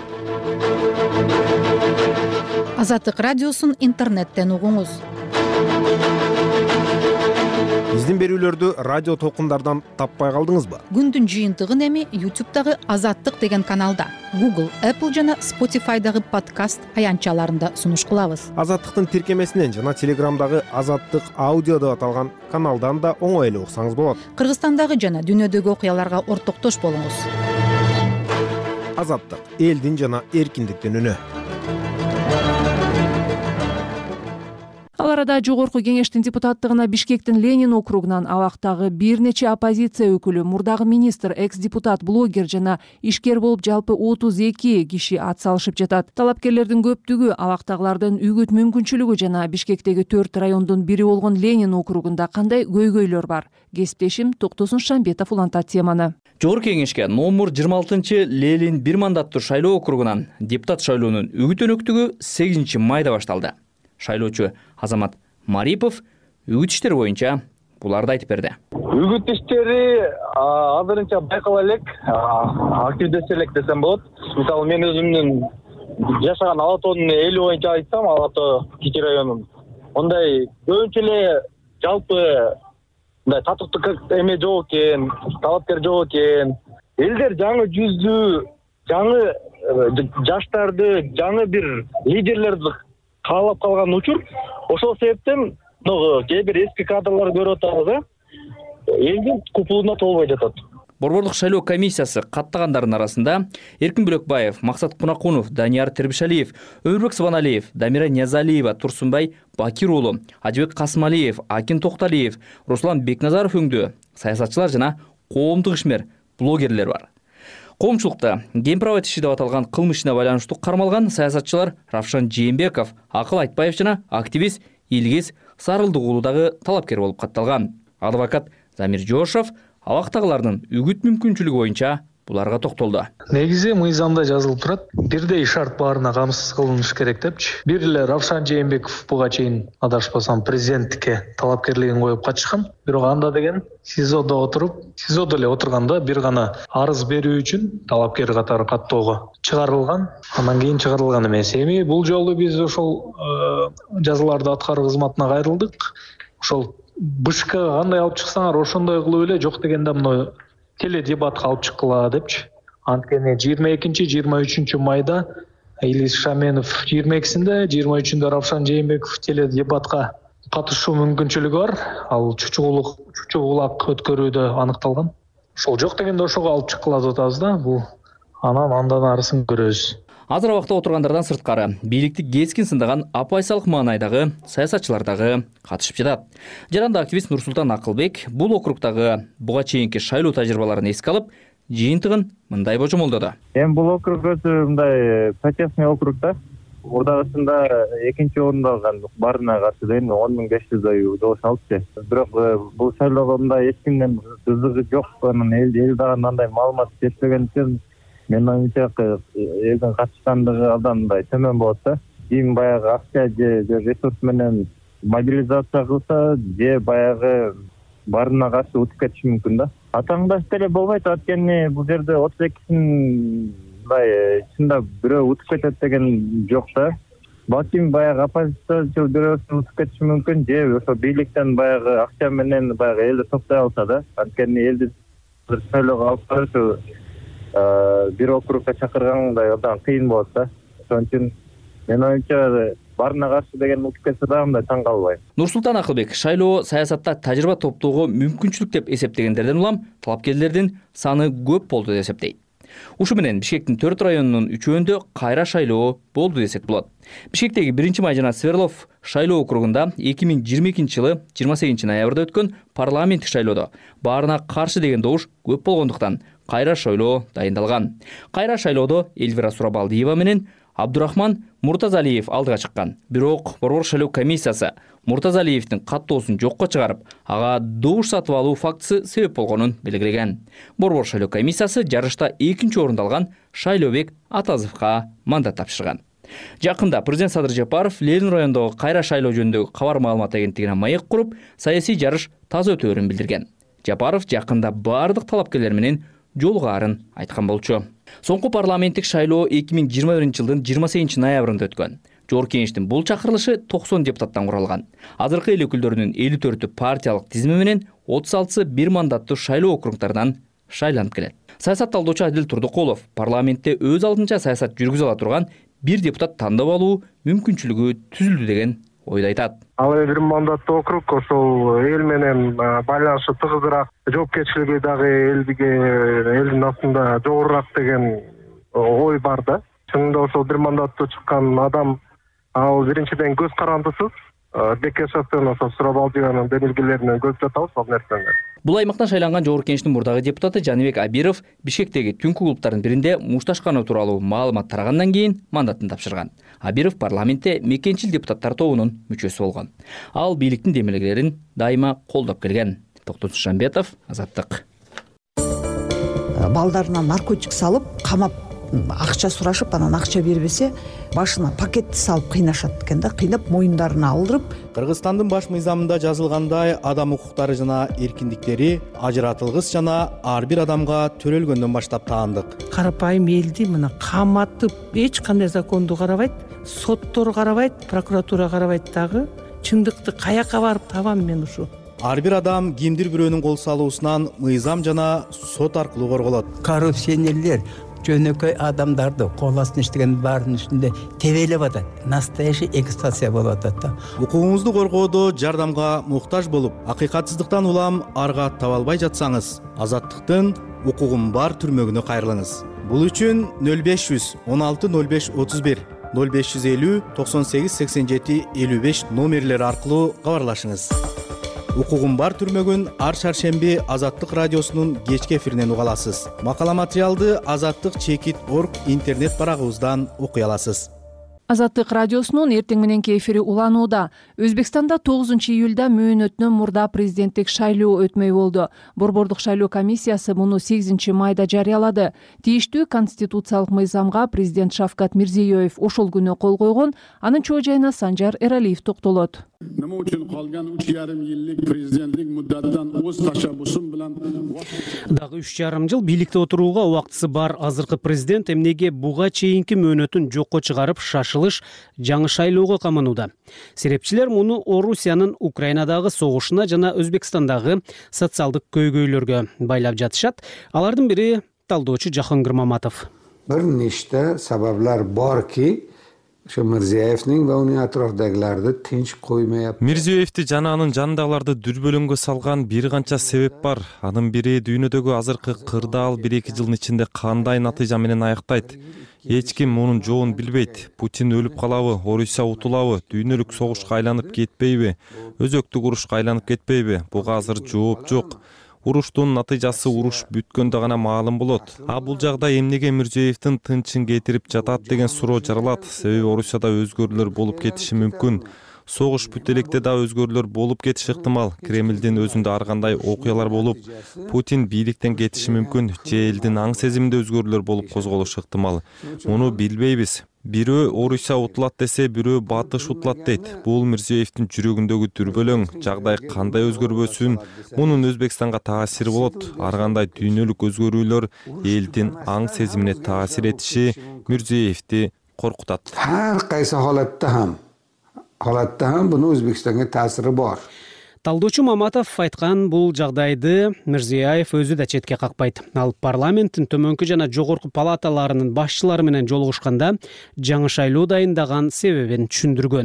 Азаттык радиосун интернеттен угуңуз. Биздин берүүлөрдү радио толкундардан таппай калдыңызбы? Күндүн жыйынтыгын эми YouTube'дагы Азаттык деген каналда, Google, Apple жана Spotify'дагы подкаст аянтчаларында сунуш кылабыз. Азаттыктын тиркемесинен жана Телеграмдагы Азаттык аудио деп аталган каналдан да оңой эле уксаңыз болот. Кыргызстандагы жана дүйнөдөгү окуяларга ортоктош болуңуз. Азаттык — элдин жана эркиндиктин үнү. Ал арада жогорку кеңештин депутаттыгына Бишкектин Ленин округунан абактагы бир нече оппозиция өкүлү, мурдагы министр, экс-депутат, блогер жана ишкер болуп жалпы отуз эки киши ат салышып жатат. Талапкерлердин көптүгү абактагылардын үйгөт мүмкүнчүлүгү жана Бишкектеги төрт райондун бири болгон Ленин округунда кандай көйгөйлөр бар? Кесиптешим Токтосун Шамбетов улантат теманы. Жогорку кеңешке номер жыйырма алтынчы Ленин бир мандаттуу шайлоо округунан депутат шайлоонун үгүт өнөктүгү сегизинчи майда башталды. Шайлоочу Азамат Марипов үгүт иштери боюнча буларды айтып берди. Үгүт иштери азырынча байкала элек, активдеше элек десем болот. Мисалы мен өзүмдүн жашаган ала тоонун эли боюнча айтсам, Ала тоо кичи районунун мындай көбүнчө эле жалпы мындай татыктык эме жок экен, талапкер жок экен. Элдер жаңы жүздүү, жаңы жаштарды, жаңы бир лидерлерди каалап калган учур. Ошол себептен кээ бир эски кадрларды көрүп атабыз, элдин купулуна толбой жатат. Борборлук шайлоо комиссиясы каттагандардын арасында Эркин Бөлөкбаев, Максат Кунакунов, Данияр Тербишалиев, Өмүрбек Сыбаналиев, Дамира Ниязалиева, Турсунбай Бакир уулу, Ажыбек Касымалиев, Акин Токталиев, Руслан Бекназаров өңдүү саясатчылар жана коомдук ишмер, блогерлер бар. Коомчулукта Гемправайт иши деп аталган кылмыш ишине байланыштуу кармалган саясатчылар Равшан Жээнбеков, Акыл Айтбаев жана активист Илгиз Сарылдык уулу дагы талапкер болуп катталган. Адвокат Замир Жошов абактагылардын үгүт мүмкүнчүлүгү боюнча буларга токтолду. Негизи мыйзамда жазылып турат, бирдей шарт баарына камсыз кылыныш керек депчи. Бир эле Равшан Жээнбеков буга чейин адашпасам президенттикке талапкерлигин коюп качышкан. Бирок анда деген СИЗОдо отуруп, СИЗОдо эле отурганда бир гана арыз берүү үчүн талапкер катары каттоого чыгарылган. Андан кийин чыгарылган эмес. Эми бул жолу биз ошол жазаларды аткаруу кызматына кайрылдык. Ошол бышкага кандай алып чыксаңар ошондой кылып эле, жок дегенде мына теле дебатка алып чыккыла депчи. Анткени жыйырма экинчи жыйырма үчүнчү майда Илгиз Шаменов жыйырма экисинде, жыйырма үчүндө Равшан Жээнбеков теле дебатка катышуу мүмкүнчүлүгү бар. Ал чучугулук, чучугулак өткөрүүдө аныкталган. Ошол жок дегенде ошого алып чыккыла деп атабыз да. Бул анан андан арысын көрөбүз. Азыр абакта отургандардан сырткары бийликти кескин сындаган апайсалык маанайдагы саясатчылар дагы катышып жатат. Жаранды активист Нурсултан Акылбек бул округдагы буга чейинки шайлоо тажрыйбаларын эске алып, жыйынтыгын мындай божомолдоду. Эми бул округ өзү мындай протестный округ да. Урдагысында экинчи орунду алган, баарына каршы дейм он миң беш жүздөй добуш алыпчы. Бирок бул шайлоого мындай эч кимдин кызыгы жок, анан эл эл дагы мындай маалымат жетпеген үчүн мен оюмча элдин катышкандыгы абдан мындай төмөн болот да. Ким баягы акча же ресурс менен мобилизация кылса, же баягы баарына каршы утуп кетиши мүмкүн да. Атаңдаш деле болбойт, анткени бул жерде отуз экисин мындай чындап бирөө утуп кетет деген жок да. Балким баягы оппозициячыл бирөөсү утуп кетиши мүмкүн, же ошо бийликтен баягы акча менен баягы элди топтой алса да. Анткени элди шайлоого алып барышы бир округка чакыргандай абдан кыйын болот да. Ошон үчүн мен оюмча баарына каршы деген утуп кетсе дагы мындай таң калбайм. Нурсултан Акылбек шайлоо саясатта тажрыйба топтоого мүмкүнчүлүк деп эсептегендерден улам талапкерлердин саны көп болду деп эсептейт. Ушу менен Бишкектин төрт районунун үчөөндө кайра шайлоо болду десек болот. Бишкектеги биринчи май жана Сверлов шайлоо округунда эки миң жыйырма экинчи жылы жыйырма сегизинчи ноябрда өткөн парламенттик шайлоодо баарына каршы деген добуш көп болгондуктан кайра шайлоо дайындалган. Кайра шайлоодо Эльвира Сурабалдиева менен Абдурахман Муртазалиев алдыга чыккан. Бирок Борбор шайлоо комиссиясы Муртазалиевдин каттоосун жокко чыгарып, ага добуш сатып алуу фактысы себеп болгонун белгилеген. Борбор шайлоо комиссиясы жарышта экинчи орунду алган Шайлообек Атазовго мандат тапшырган. Жакында президент Садыр Жапаров Ленин районундагы кайра шайлоо жөнүндөгү кабар маалымат агенттигине маек куруп, саясий жарыш таза өтөөрүн билдирген. Жапаров жакында бардык талапкерлер менен жолугаарын айткан болчу. Соңку парламенттик шайлоо эки миң жыйырма биринчи жылдын жыйырма сегизинчи ноябрында өткөн. Жогорку кеңештин бул чакырылышы токсон депутаттан куралган. Азыркы эл өкүлдөрүнүн элүү төртү партиялык тизими менен отуз алтысы бир мандаттуу шайлоо округдарынан шайланып келет. Саясат талдоочу Адил Турдукулов парламентте өз алдынча саясат жүргүзө ала турган бир депутат тандап алуу мүмкүнчүлүгү түзүлдү деген ойду айтат. Ал бир мандаттуу округ, ошол эл менен байланышы тыгызыраак, жоопкерчилиги дагы элдиге элдин астында жогорураак деген ой бар да. Чынында ошол бир мандаттуу чыккан адам ал биринчиден көз карандысыз, Бекешевден ошол Сурабалдиеванын демилгелеринен көз жатабыз ал нерсени. Бул аймактан шайланган жогорку кеңештин мурдагы депутаты Жаныбек Абиров Бишкектеги түнкү клубдардын биринде мушташкануу тууралуу маалымат тарагандан кийин мандатын тапшырган. Абиров парламентте мекенчил депутаттар тобунун мүчөсү болгон. Ал бийликтин демилгелерин дайыма колдоп келген. Токтосун Шамбетов, Азаттык. Балдарына наркотик салып, камап акча сурашып анан акча бербесе башына пакетти салып кыйнашат экен да, кыйнап моюндарына алдырып. Кыргызстандын баш мыйзамында жазылгандай адам укуктары жана эркиндиктери ажыратылгыс жана ар бир адамга төрөлгөндөн баштап таандык. Карапайым элди мына каматып эч кандай законду карабайт, соттор карабайт, прокуратура карабайт дагы. Чындыкты каяка барып табам мен ушу? Ар бир адам кимдир бирөөнүн кол салуусунан мыйзам жана сот аркылуу корголот. Коррупционерлер жөнөкөй адамдарды кол астына иштеген баарынын үстүндө тебелеп атат. Настоящий эксплуатация болуп атат да. Укугуңузду коргоодо жардамга муктаж болуп, акыйкатсыздыктан улам арга таба албай жатсаңыз, Азаттыктын укугум бар түрмөгүнө кайрылыңыз. Бул үчүн нөл беш жүз он алты нөл беш отуз бир нөл беш жүз элүү токсон сегиз сексен жети элүү беш номерлери аркылуу кабарлашыңыз. Укугум бар түрмөгүн ар шаршемби Азаттык радиосунун кечки эфиринен уга аласыз. Макала материалды Азаттык чекит точка орг интернет барагыбыздан окуй аласыз. Азаттык радиосунун эртең мененки эфири уланууда. Өзбекстанда тогузунчу июлда мөөнөтүнөн мурда президенттик шайлоо өтмөй болду. Борбордук шайлоо комиссиясы муну сегизинчи майда жарыялады. Тийиштүү конституциялык мыйзамга президент Шавкат Мирзиёев ошол күнү кол койгон. Анын чоо жайына Санжар Эралиев токтолот. Nima uchun qolgan uch yarim yillik prezidentlik muddatidan o'z tashabbusim bilan дагы үч жарым жыл бийликте отурууга убактысы бар азыркы президент эмнеге буга чейинки мөөнөтүн жокко чыгарып шашылыш жаңы шайлоого каманууда. Серепчилер муну Орусиянын Украинадагы согушуна жана Өзбекстандагы социалдык көйгөйлөргө байлап жатышат. Алардын бири талдоочу Жахангир Маматов. Bir nechta sabablar borki, shu Mirziyoyevning va uning atrofidagilarni tinch qo'ymayapti. Mirziyoyevди жана анын жанындагыларды дүрбөлөңгө салган бир канча себеп бар. Анын бири дүйнөдөгү азыркы кырдаал бир эки жылдын ичинде кандай натыйжа менен аяктайт. Эч ким мунун жоон билбейт. Путин өлүп калабы, Орусия утулабы, дүйнөлүк согушка айланып кетпейби, өзөктүк урушка айланып кетпейби? Буга азыр жооп жок. Уруштун натыйжасы уруш бүткөндө гана маалым болот. А бул жагда эмнеге Мирзиёевдин тынчын кетирип жатат деген суроо жаралат. Себеби Орусияда өзгөрүүлөр болуп кетиши мүмкүн. Согуш бүт электе да өзгөрүүлөр болуп кетиши ыктымал. Кремлдин өзүндө ар кандай окуялар болуп, Путин бийликтен кетиши мүмкүн. Же элдин аң сезиминде өзгөрүүлөр болуп козголушу ыктымал. Муну билбейбиз. Бирөө Орусия утулат десе, бирөө батыш утулат дейт. Бул Мирзиёевдин жүрөгүндөгү дүрбөлөң. Жагдай кандай өзгөрбөсүн, мунун Өзбекстанга таасири болот. Ар кандай дүйнөлүк өзгөрүүлөр элдин аң сезимине таасир этиши Мирзиёевди коркутат. Har qaysi holatda ham, holatda ham buni O'zbekistonga ta'siri bor. Талдоочу Маматов айткан бул жагдайды Мирзиёев өзү да четке какпайт. Ал парламенттин төмөнкү жана жогорку палаталарынын башчылары менен жолугушканда жаңы шайлоо дайындаган себебин түшүндүргөн.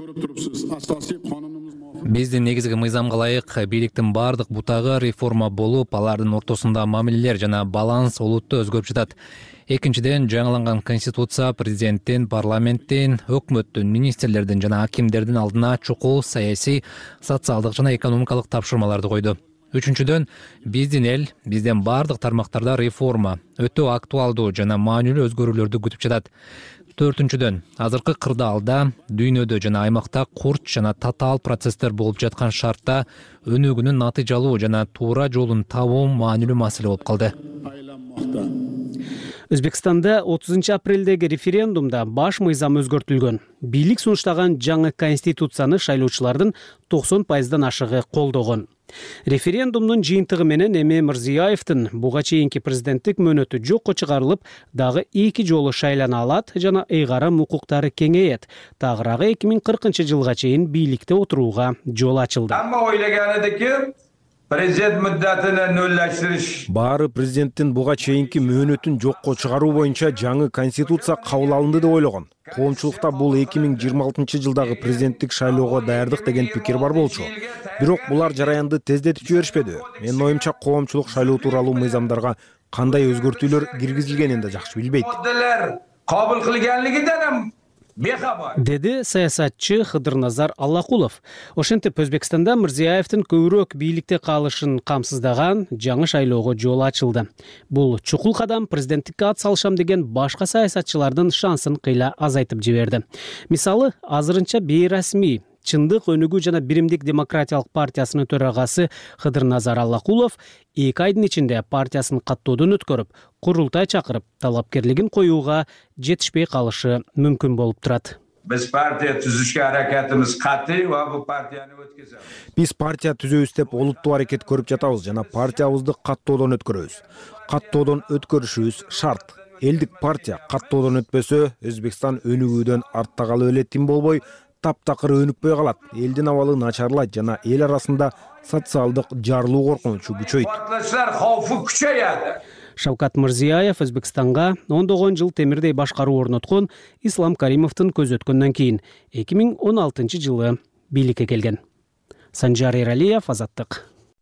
Биздин негизги мыйзамга ылайык бийликтин бардык бутагы реформа болуп, алардын ортосунда мамилелер жана баланс олуттуу өзгөрүп жатат. Экинчиден, жаңыланган конституция президенттин, парламенттин, өкмөттүн, министрлердин жана акимдердин алдына чукул саясий, социалдык жана экономикалык тапшырмаларды койду. Үчүнчүдөн, биздин эл, бизден бардык тармактарда реформа, өтө актуалдуу жана маанилүү өзгөрүүлөрдү күтүп жатат. Төртүнчүдөн, азыркы кырдаалда, дүйнөдө жана аймакта курч жана татаал процесстер болуп жаткан шартта өнүгүүнүн натыйжалуу жана туура жолун табуу маанилүү маселе болуп калды. Өзбекстанда отузунчу апрелдеги референдумда баш мыйзам өзгөртүлгөн. Бийлик сунуштаган жаңы конституцияны шайлоочулардын токсон пайыздан ашыгы колдогон. Референдумдун жыйынтыгы менен эми Мирзиёевдин буга чейинки президенттик мөөнөтү жокко чыгарылып, дагы эки жолу шайлана алат жана ыйгарым укуктары кеңейет. Тагыраагы эки миң кыркынчы жылга чейин бийликте отурууга жол ачылды. Амма ойлогонидики президент муддатын нөллөштүрүш. Баары президенттин буга чейинки мөөнөтүн жокко чыгаруу боюнча жаңы конституция кабыл алынды деп ойлогон. Коомчулукта бул эки миң жыйырма алтынчы жылдагы президенттик шайлоого даярдык деген пикир бар болчу. Бирок булар жараянды тездетип жиберишпеди. Менин оюмча коомчулук шайлоо тууралуу мыйзамдарга кандай өзгөртүүлөр киргизилгенин да жакшы билбейт. Кабыл кылганлыгынан деди саясатчы Хыдырназар Аллакулов. Ошентип Өзбекстанда Мирзиёевдин көбүрөөк бийликте калышын камсыздаган жаңы шайлоого жол ачылды. Бул чукул кадам президенттикке ат салышам деген башка саясатчылардын шансын кыйла азайтып жиберди. Мисалы, азырынча бейрасмий чындык өнүгүү жана биримдик демократиялык партиясынын төрагасы Хыдырназар Аллакулов эки айдын ичинде партиясын каттоодон өткөрүп, курултай чакырып, талапкерлигин коюуга жетишпей калышы мүмкүн болуп турат. Biz partiya tuzishga harakatimiz qat'iy va bu partiyani o'tkazamiz. Биз партия түзөбүз деп олуттуу аракет көрүп жатабыз жана партиябызды каттоодон өткөрөбүз. Каттоодон өткөрүшүбүз шарт. Элдик партия каттоодон өтпөсө, Өзбекстан өнүгүүдөн артта калып эле тим болбой, таптакыр өнүкпөй калат. Элдин абалы начарлайт жана эл арасында социалдык жарылуу коркунучу күчөйт. Portlashlar xavfi kuchayadi. Шавкат Мирзиёев Өзбекстанга ондогон жыл темирдей башкаруу орноткон Ислам Каримовдун көз өткөндөн кийин эки миң он алтынчы жылы бийликке келген. Санжар Эралиев, Азаттык.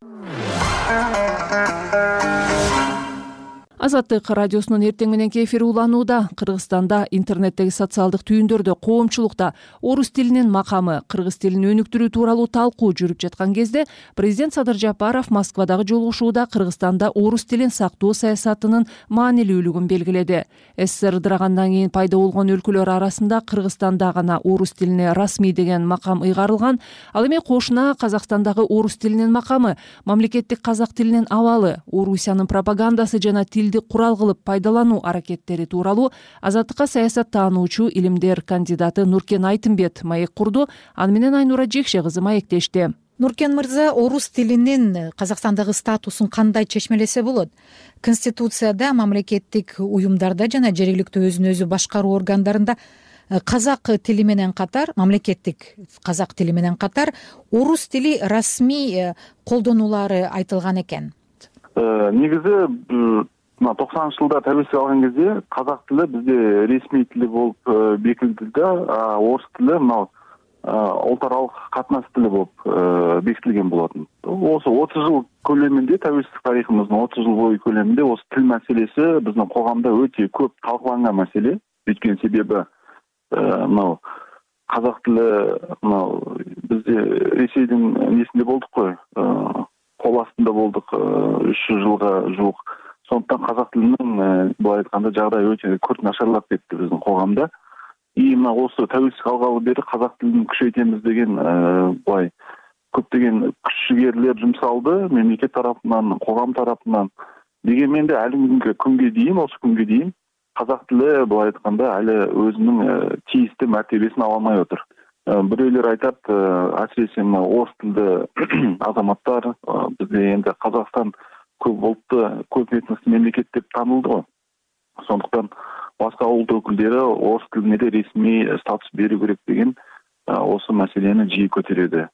Азаттык радиосунун эртең мененки эфири уланууда. Кыргызстанда интернеттеги социалдык түйүндөрдө коомчулукта орус тилинин макамы, кыргыз тилин өнүктүрүү тууралуу талкуу жүрүп жаткан кезде президент Садыр Жапаров Москвадагы жолугушууда Кыргызстанда орус тилин сактоо саясатынын маанилүүлүгүн белгиледи. СССР ыдырагандан кийин пайда болгон өлкөлөр арасында Кыргызстанда гана орус тилине расмий деген макам ыйгарылган. Ал эми кошуна Казакстандагы орус тилинин макамы, мамлекеттик казак тилинин абалы, Орусиянын пропагандасы жана тилди курал кылып пайдалануу аракеттери тууралуу Азаттыкка саясат таануучу илимдер кандидаты Нуркен Айтымбет маек курду. Аны менен Айнура Жекше кызы маектешти. Нуркен мырза, орус тилинин Казакстандагы статусун кандай чечмелесе болот? Конституцияда, мамлекеттик уюмдарда жана жергиликтүү өзүн өзү башкаруу органдарында казак тили менен катар, мамлекеттик казак тили менен катар орус тили расмий колдонулары айтылган экен. Негизи токсонунчу жылда тәуелсиздик алган кезде казак тили бизде ресмий тили болуп бекитилди да, орус тили мына улут аралык катнаш тили болуп бекитилген болотун. Осы отуз жыл көлеминде, тәуелсиздик тарыхыбыздын отуз жыл бою көлеминде осы тил маселеси биздин коомдо өтө көп талкууланган маселе. Өйткөн себеби мына казак тили мына бизде Ресейдин несинде болдук кой, кол астында болдук үч жүз жылга жуук. Сондықтан қазақ тілінің былай айтканда жагдай өте күрт нашарлап кетти биздин коомдо. И мына осы тәуелсиздик алгалы бери қазақ тілін күчөйтөбүз деген былай көптөгөн күч жігерлер жумшалды мемлекет тарапынан, коом тарапынан. Дегенмен де әлі күнгө дейин, осы күнгө дейин қазақ тили былай айтканда әлі өзүнүн тийиштүү мәртебесин ала алмай отур. Бирөөлөр айтат, асиресе мына орус тилдүү азаматтар бизде энди Казакстан көп улуттуу, көп этностуу мемлекет деп таанылды го. Сондуктан башка улут өкүлдөрү орус тилине де ресмий статус берүү керек деген осы маселени жиі көтөрүүдө.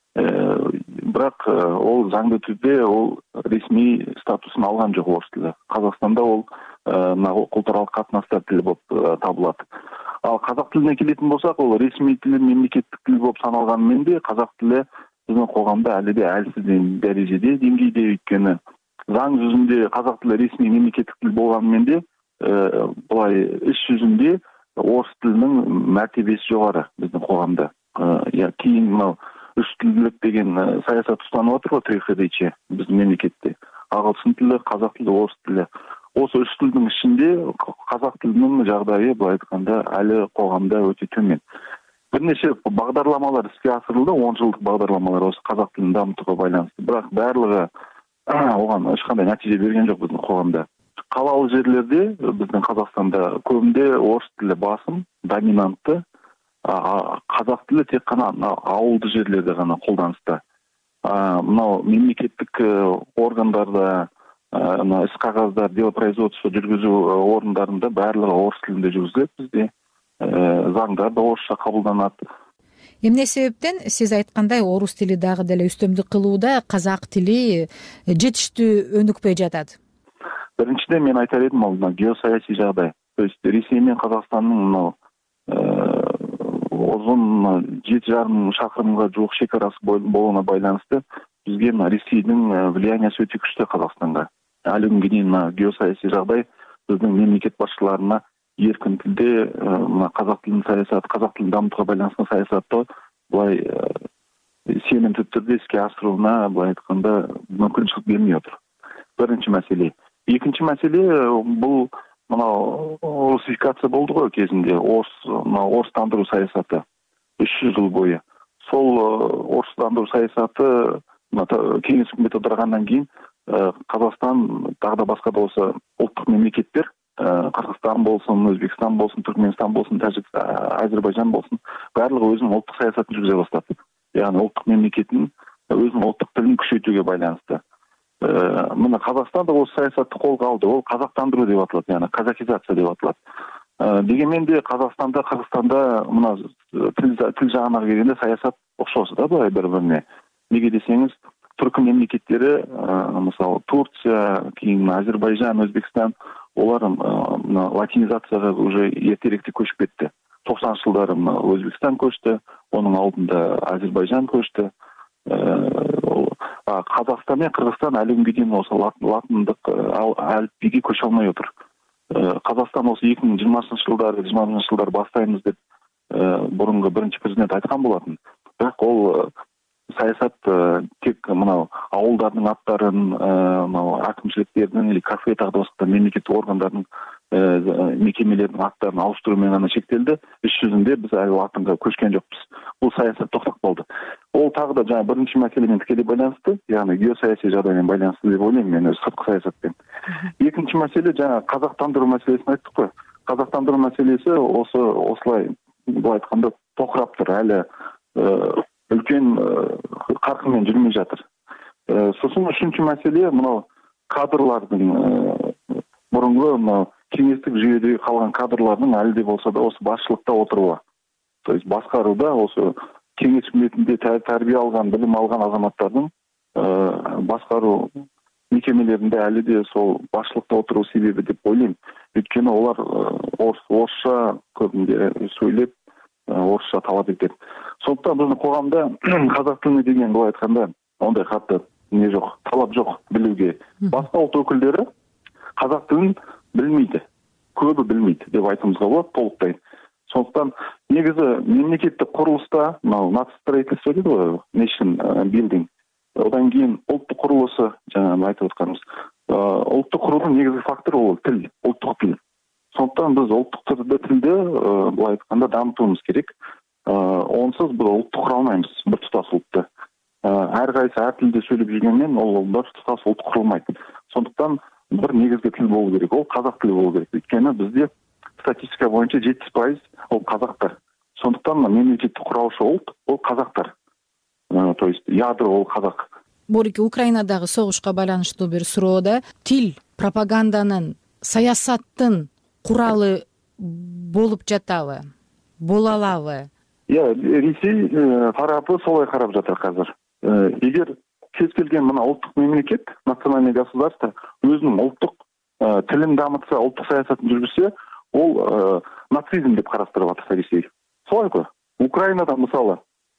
Бирок ол заңды түрдө ол ресмий статусун алган жок орус тили. Казакстанда ол улутаралык катнаштар тили болуп табылат. Ал казак тилине келетін болсак, ол ресмий тили, мемлекеттик тил болуп саналган менде казак тили биздин коомдо әлі де әлсиз дәрежеде, деңгейде, өйткөнү заң жүзүндө казак тили ресмий мемлекеттик тил болгону де былай иш жүзүндө орус тилинин мәртебеси жогору биздин коомдо. Я кийин мына үч тилдүүлүк деген саясат устанып атыр го ТХДчи биздин мемлекетте. Агылшын тили, казак тили, орус тили. Осы үч тилдин ичинде казак тилинин жагдайы былай айтканда әлі коомдо өтө төмөн. Бир нече багдарламалар иске асырылды, он жылдык багдарламалар осы казак тилин дамытууга байланыштуу. Бирок баардыгы оған эч кандай натыйжа берген жок биздин коомдо. Калалуу жерлерде биздин Казакстанда көбүндө орус тили басым, доминанттуу. Казак тили тек гана ауылдуу жерлерде гана колданышта. Мына мемлекеттик органдарда, мына іс кагаздар, дело производства жүргүзүү орундарында баардыгы орус тилинде жүргүзүлөт бизде. Заңдар да орусча кабылданат. Эмне себептен сиз айткандай орус тили дагы деле үстөмдүк кылууда казак тили жетиштүү өнүкпөй жатат? Биринчиден мен айтар едим, ал геосаясий жагдай. То есть Ресей менен Казакстандын узун жети жарым шакырымга жуук шекарасы болгонуна байланыштуу бизге Ресейдин влияниясы өтө күчтүү Казакстанга. Али күнгө чейин геосаясий жагдай биздин мемлекет башчыларына эркин тилде казак тилинин саясаты, казак тилин дамытууга байланышкан саясатты былай сенимдүү түрдө иске асырууна былай айтканда мүмкүнчүлүк бермей отур. Биринчи маселе. Экинчи маселе бул мына русификация болду го кезинде, орус орустандыруу саясаты үч жүз жыл бою. сол орустандыруу саясаты кеңес өкмөтү отургандан кийин Казакстан дагы да башка да болсо улуттук мемлекеттер, Кыргызстан болсун, Өзбекстан болсун, Түркмөнстан болсун, Тажик, Азербайжан болсун, баардыгы өзүнүн улуттук саясатын жүргүзө баштады. Яғни улуттук мемлекеттин өзүнүн улуттук тилин күчөйтүүгө байланыштуу. Мына Казакстан да осы саясатты колго алды. Ол казактандыруу деп аталат, яғни казакизация деп аталат. Дегенмен де Казакстанда, Кыргызстанда мына тил жагына келгенде саясат окшош да былай бири-бирине. Неге десеңиз, түрк мемлекеттери, мисалы Турция, кийин Азербайжан, Өзбекстан, олар латинизацияга уже эртерээк көчүп кетти. токсонунчу жылдары Өзбекстан көчтү, онун алдында Азербайжан көчтү. Казакстан менен Кыргызстан әлі күнгө чейин осы латындык алифбиге көчө алмай отур. Казакстан осы эки миң жыйырмасынчы жылдары, жыйырма биринчи жылдары баштайбыз деп бурунку биринчи президент айткан болатын. Бирок ол саясат тек мына ауылдардын аттарын, акимчиликтердин или кафе тагы башка мемлекеттик органдардын мекемелердин аттарын ауыстыруу менен гана чектелди. Иш жүзүндө биз али латынга көчкөн жокпуз. Бул саясат токтоп калды. Ол тагы да жана биринчи маселе менен тикелей байланыштуу, яғни геосаясий жагдай менен байланыштуу деп ойлойм мен өз сырткы саясатпен. Экинчи маселе жана казактандыруу маселесин айттык го. Казактандыруу маселеси осы осылай былай айтканда токураптыр, али үлкен каркын менен жүрмөй жатыр. Сосын үчүнчү маселе мына кадрлардын мурунку мына кеңестик жүйөдөгү калган кадрлардын али да болсо да осы башчылыкта отурууга. То есть башкарууда осы кеңес үкмөтүндө тарбия алган, билим алган азаматтардын башкаруу мекемелеринде али де сол башчылыкта отуруу себеби деп ойлойм. Өйткөнү олар орусча көбүнчө сүйлөп, орусча талап этет. Сондуктан биздин коомдо казак тилине деген былай айтканда ондай катты не жок, талап жок билүүгө. Башка улут өкүлдөрү казак тилин билмейт, көбү билмейт деп айтымызга болот толуктай. Сондуктан негизи мемлекеттик курулуста, нация строительство дейт го, nation building. Одан кийин улуттук курулушу, жана айтып атканыбыз, улуттук куруунун негизги фактору бул тил, улуттук тил. Сондуктан биз улуттук тилди былай айтканда дамытуубуз керек. Онсуз бул улуттук кура албайбыз, бир тутас улутты. Ар кайсы ар тилде сүйлөп жүргөндөн ол бир тутас улут курулмайт. Сондуктан бир негизги тил болуу керек, ол казак тили болуу керек. Өйткөнү бизде статистика боюнча жетимиш пайыз ол казактар. Сондуктан мемлекеттик курауучу улут ол казактар. То есть ядро ол казак. Боруки Украинадагы согушка байланыштуу бир суроода тил пропаганданын, саясаттын куралы болуп жатабы? Боло алабы? Иә, Ресей тарапы солай карап жатыр казыр. Эгер кез келген мына улуттук мемлекет, национальный государство өзүнүн улуттук тилин дамытса, улуттук саясатын жүргүзсө, ол нацизм деп карастырып атат Ресей. Солай го. Украинада мисалы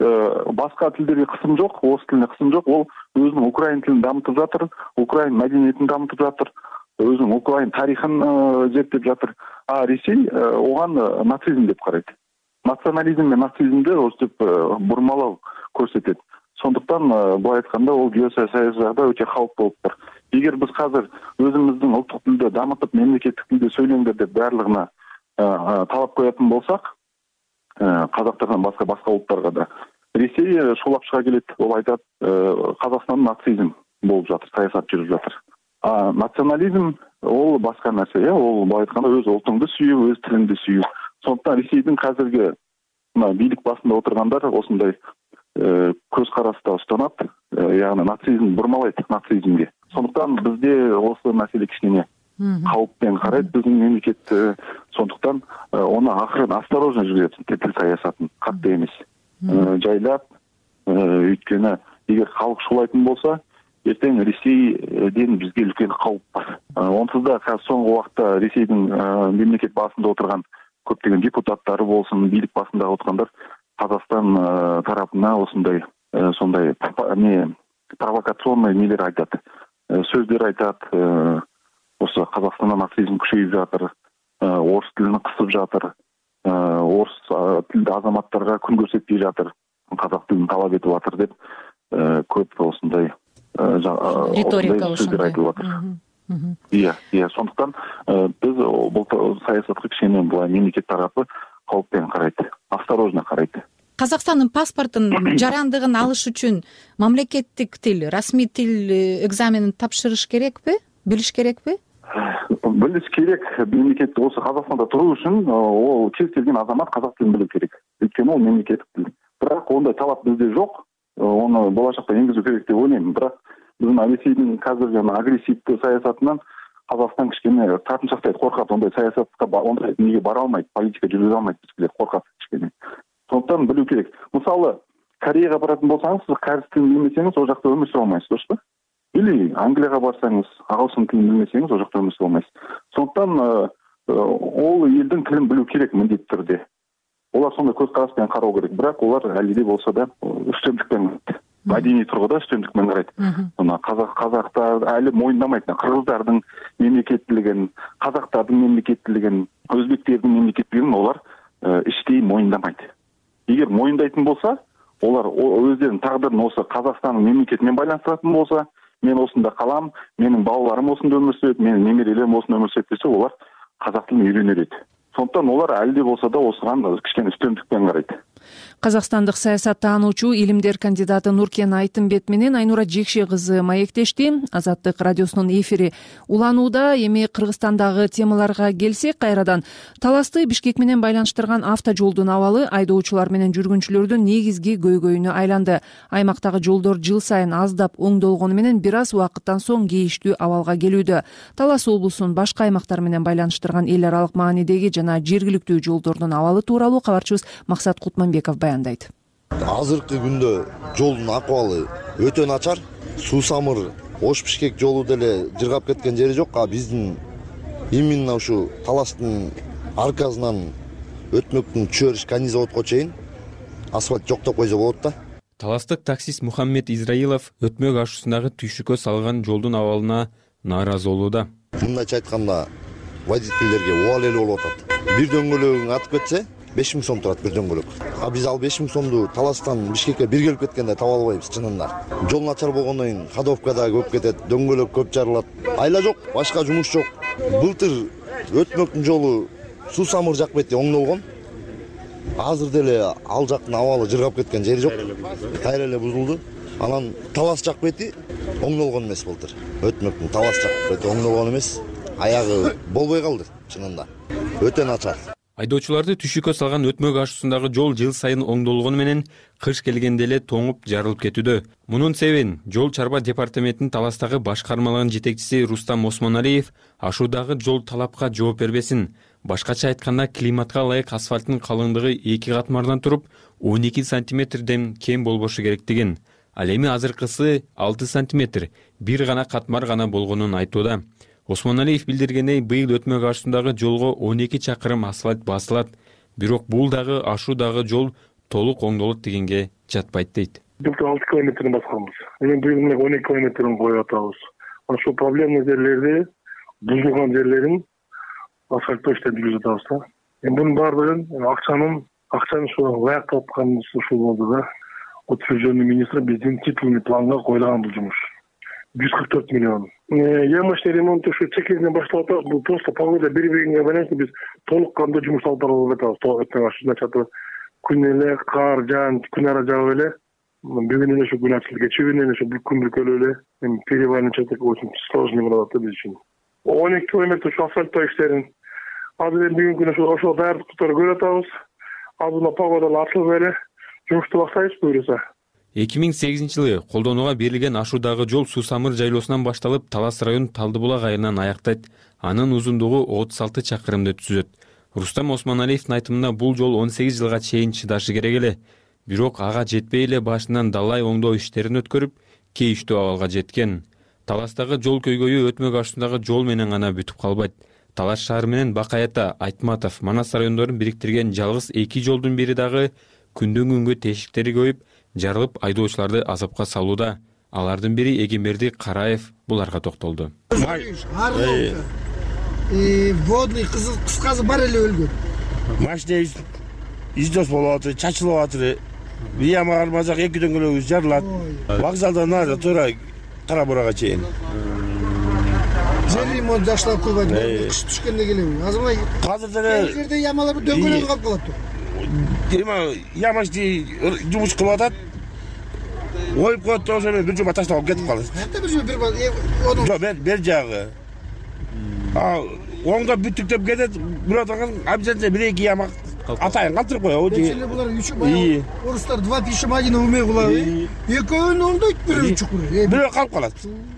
башка тилдерге кысым жок, орус тилине кысым жок, ол өзүнүн украин тилин дамытып жатыр, украин мәдениетин дамытып жатыр, өзүнүн украин тарыхын зерттеп жатыр. А Ресей оган нацизм деп карайт. Национализм менен нацизмди өстүп бурмалоо көрсөтөт. Сондуктан былай айтканда ол геосаясий жагда өтө калп болуп тур. Эгер биз казыр өзүбүздүн улуттук тилде дамытып, мемлекеттик тилде сөйлөңдөр деп баардыгына талап коётун болсак, казактардан башка башка улуттарга да Ресей шулап чыга келет. Ол айтат, Казакстан нацизм болуп жатыр, саясат жүрүп жатыр. А национализм ол башка нерсе, ол былай айтканда өз улутуңду сүйүү, өз тилиңди сүйүү. Сондуктан Ресейдин казыркы бийлик басында отургандар осундай көз карашта устанат, яғни нацизм бурмалайт нацизмге. Сондуктан бизде осы маселе кичине калыппен карайт биздин мемлекет. Сондуктан оны акырын осторожно жүргүзөт, тил саясатын катты эмес. Жайлап, өйткөнү эгер калк шулайтын болсо, эртең Ресейден бизге үлкен калп бар. Онсуз да соңку убакта Ресейдин мемлекет башында отурган көптөгөн депутаттары болсун, бийлик басындагы отургандар Казакстан тарапына осындай сондай не провокационный нелер айтат, сөздөр айтат. Осы Казакстанда нацизм күчөйүп жатыр, орус тилин кысып жатыр, орус тилди азаматтарга күн көрсөтпөй жатыр, казак тилин талап этип жатыр деп көп осындай риторика сөздөр айтылып жатыр. Иә, иә, сондуктан биз бул саясатка кичине булай мемлекет тарапы калыппен карайт, осторожно карайт. казакстандын паспортун жарандыгын алыш үчүн мамлекеттик тил, расмий тил экзаменин тапшырыш керекпи, билиш керекпи? Билиш керек. Мемлекетте осы Казакстанда туруу үчүн ол кез келген азамат казак тилин билүү керек. Өйткөнү ол мемлекеттик тил. Бирок ондай талап бизде жок. Оны болашакта энгизүү керек деп ойлойм. Бирок биздин Ресейдин азыр жана агрессивдүү саясатынан Казакстан кичкене тартынчактайт, коркат. Ондай саясатка ондай эмнеге бара албайт, политика жүргүзө албайт, бизгилер коркат кичкене. Сондуктан билүү керек. Мисалы, Кореяга баратын болсаңыз, сиз карыс тилин билмесеңиз, ал жакта өмүр сүрө албайсыз, точпу? Или Англияга барсаңыз, агылшын тилин билмесеңиз, ал жакта өмүр сүрө албайсыз. Сондуктан ол элдин тилин билүү керек мындетти түрдө. Олар сондай көз караш менен кароо керек. Бирок олар али эле болсо да үстөмдүкпен мәдени тургуда үстөмдүкпен карайт. Мына казак казактар али моюндамайт. Кыргыздардын мемлекеттилигин, казактардын мемлекеттилигин, өзбектердин мемлекеттилигин олар иштей моюндамайт. Эгер моюндайтын болса, олар өздеринин тагдырын осы Казакстандын мемлекети менен байланыстыратын болса, мен осында калам, менин балаларым осында өмүр сүрөт, менин немерелерим осында өмүр сүрөт десе, олар казак тилин үйрөнөр эди. Сондуктан олар али болсо да осуган кичкене үстөмдүкпен карайт. Казакстандык саясаттануучу, илимдер кандидаты Нуркен Айтымбет менен Айнура Жекше кызы маектешти. Азаттык радиосунун эфири уланууда. Эми Кыргызстандагы темаларга келсек, кайрадан таласты Бишкек менен байланыштырган автожолдун абалы айдоочулар менен жүргүнчүлөрдүн негизги көйгөйүнө айланды. Аймактагы жолдор жыл сайын аздап оңдолгону менен бир аз убакыттан соң кейиштүү абалга келүүдө. Талас облусунун башка аймактар менен байланыштырган эл аралык маанидеги жана жергиликтүү жолдордун абалы тууралуу кабарчыбыз Максат Кутманбеков баяндайт. Азыркы күндө жолдун акыбалы өтө начар. Суу-Самыр Ош Бишкек жолу деле жыргап кеткен жери жок. А биздин именно ушу таластын аркасынан өтмөктүн чөөрүш канизаводко чейин асфальт жок деп койсо болот да. Таластык таксист Мухаммед Израилов өтмөк ашуусундагы түйшүккө салган жолдун абалына нааразы болууда. Мындайча айтканда, водительдерге убал эле болуп атат. Бир дөңгөлөгүң атып кетсе, беш миң сом турат бир дөңгөлөк. А биз ал беш миң сомду Таластан Бишкекке бир келип кеткенде таба албайбыз чынында. Жол начар болгондон кийин ходовка да көп кетет, дөңгөлөк көп жарылат. Айла жок, башка жумуш жок. Былтыр өтмөктүн жолу Суу-Самыр жак бети оңдолгон. Азыр деле ал жактын абалы жыргап кеткен жери жок. Кайра эле бузулду. Анан Талас жак бети оңдолгон эмес былтыр. Өтмөктүн Талас жак бети оңдолгон эмес. Аягы болбой калды чынында. Өтө начар. Айдоочуларды түшүккө салган өтмөк ашуусундагы жол жыл сайын оңдолгону менен кыш келгенде эле тоңуп жарылып кетүүдө. Мунун себебин Жол чарба департаментинин Таластагы башкармалыгынын жетекчиси Рустам Осмоналиев ашуудагы жол талапка жооп бербесин. Башкача айтканда, климатка ылайык асфальттын калыңдыгы эки катмардан туруп он эки сантиметрден кем болбошу керектигин. Ал эми азыркысы алты сантиметр, бир гана катмар гана болгонун айтууда. Осмоналиев билдиргендей, быйыл өтмөк ашуусундагы жолго он эки чакырым асфальт басылат. Бирок бул дагы ашуудагы жол толук оңдолот дегенге жатпайт дейт. Былтыр алты километрин басканбыз. Эми быйыл он эки километрин коюп атабыз. Ошол проблемный жерлерди, бузулган жерлерин асфальттоо иштеп жүргүзүп атабыз да. Эми бунун баардыгын акчанын акчаны ушул ылайыктап атканыбыз ушул болду да. Отчет жөнүндө министр биздин титульный планга коюлган бул жумуш. жүз кырк төрт миллион. Ямочный ремонт ушу чекизден башталып атабыз. Бул просто погода бири-бирине байланыштуу биз толук кандуу жумуш алып барып атабыз. Толук ашууда күн эле кар жаан күн ара жаап эле. Бүгүн эле ушу күн ачылды, кечээ эле ушу күн бүркөлүп эле. Эми перевалный участок очень сложный болот да биз үчүн. он эки километр ушу асфальттоо иштерин азыр эми бүгүнкү күнү ошол даярдыктарды көрүп атабыз. Азыр погода ачылып эле жумушту баштайбыз буюрса. эки миң сегизинчи жылы колдонууга берилген ашуудагы жол Суу-Самыр жайлоосунан башталып Талас район Талдыбулак айылынан аяктайт. Анын узундугу отуз алты чакырымды түзөт. Рустам Осмоналиевдин айтымында, бул жол он сегиз жылга чейин чыдашы керек эле. Бирок ага жетпей эле башынан далай оңдоо иштерин өткөрүп, кейиштүү абалга жеткен. Таластагы жол көйгөйү өтмөк ашуусундагы жол менен гана бүтүп калбайт. Талас шаары менен Бакаята, Айтматов, Манас райондорун бириктирген жалгыз эки жолдун бири дагы күндөн күнгө тешиктери көйүп, жарылып айдоочуларды азапка салууда. Алардын бири Эгемберди Караев буларга токтолду. Водный кыскасы бар эле өлгөн. Машина издос болуп атыр, чачылып атыр. Бияма кармасак эки дөңгөлөгүбүз жарылат. Вокзалдан нары туура Кара Бурага чейин. Жер ремонт жаштап койбойт. Кыш түшкөндө келем. Азырмай. Азыр деле жерде ямалар дөңгөлөгү калып калат. эме ямашти жумуш кылып атат, оюп коет да ошо мен бир жума таштап алып кетип калат. Кантип бир жума бир жок, бер бер жагы. А оңдоп бүттүктөп кетет, бирөөдөн обязательно бир эки ямак атайын калтырып коебу. Эчиле булар үчү баягы орустар два пишем один уме кылабы. Экөөнү оңдойт, бирөө чукур. Бирөө калып калат.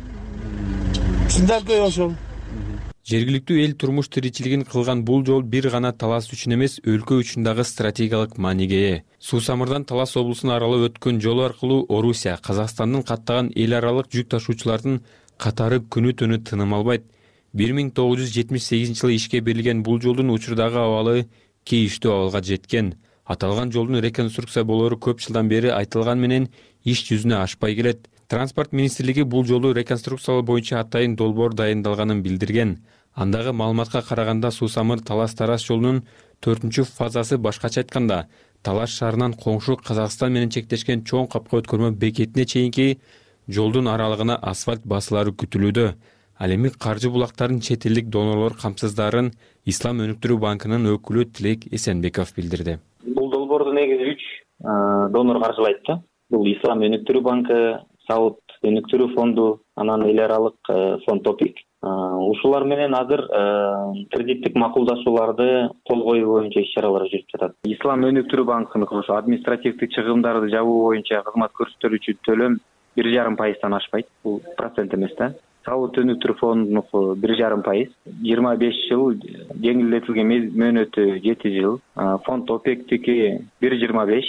Чындап ошол. Жергиликтүү эл турмуш тиричилигин кылган бул жол бир гана талас үчүн эмес, өлкө үчүн дагы стратегиялык мааниге ээ. Суу Самырдан Талас облусун аралап өткөн жол аркылуу Орусия, Казакстандын каттаган эл аралык жүк ташуучулардын катары күнү түнү тыным албайт. бир миң тогуз жүз жетимиш сегизинчи жылы ишке берилген бул жолдун учурдагы абалы кейиштүү абалга жеткен. Аталган жолдун реконструкция болору көп жылдан бери айтылган менен иш жүзүнө ашпай келет. Транспорт министрлиги бул жолду реконструкциялоо боюнча атайын долбоор дайындалганын билдирген. Андагы маалыматка караганда Суу Самыр Талас Тарас жолунун төртүнчү фазасы, башкача айтканда, Талас шаарынан коңшу Казакстан менен чектешкен чоң капка өткөрмө бекетине чейинки жолдун аралыгына асфальт басылары күтүлүүдө. Ал эми каржы булактарын чет элдик донорлор камсыздарын Ислам өнүктүрүү банкынын өкүлү Тилек Эсенбеков билдирди. Бул долбоорду негизи үч донор каржылайт да. Бул Ислам өнүктүрүү банкы, Сауд өнүктүрүү фонду, анан эл аралык фонд Топик. Ушулар менен азыр кредиттик макулдашууларды кол коюу боюнча иш-чаралар жүрүп жатат. Ислам өнүктүрүү банкынын ошо административдик чыгымдарды жабуу боюнча кызмат көрсөтүүчү төлөм бир жарым пайыздан ашпайт. Бул процент эмес да. Сауд өнүктүрүү фондунуку бир жарым пайыз, жыйырма беш жыл, жеңилдетилген мөөнөтү жети жыл. Фонд Топиктики бир жыйырма беш,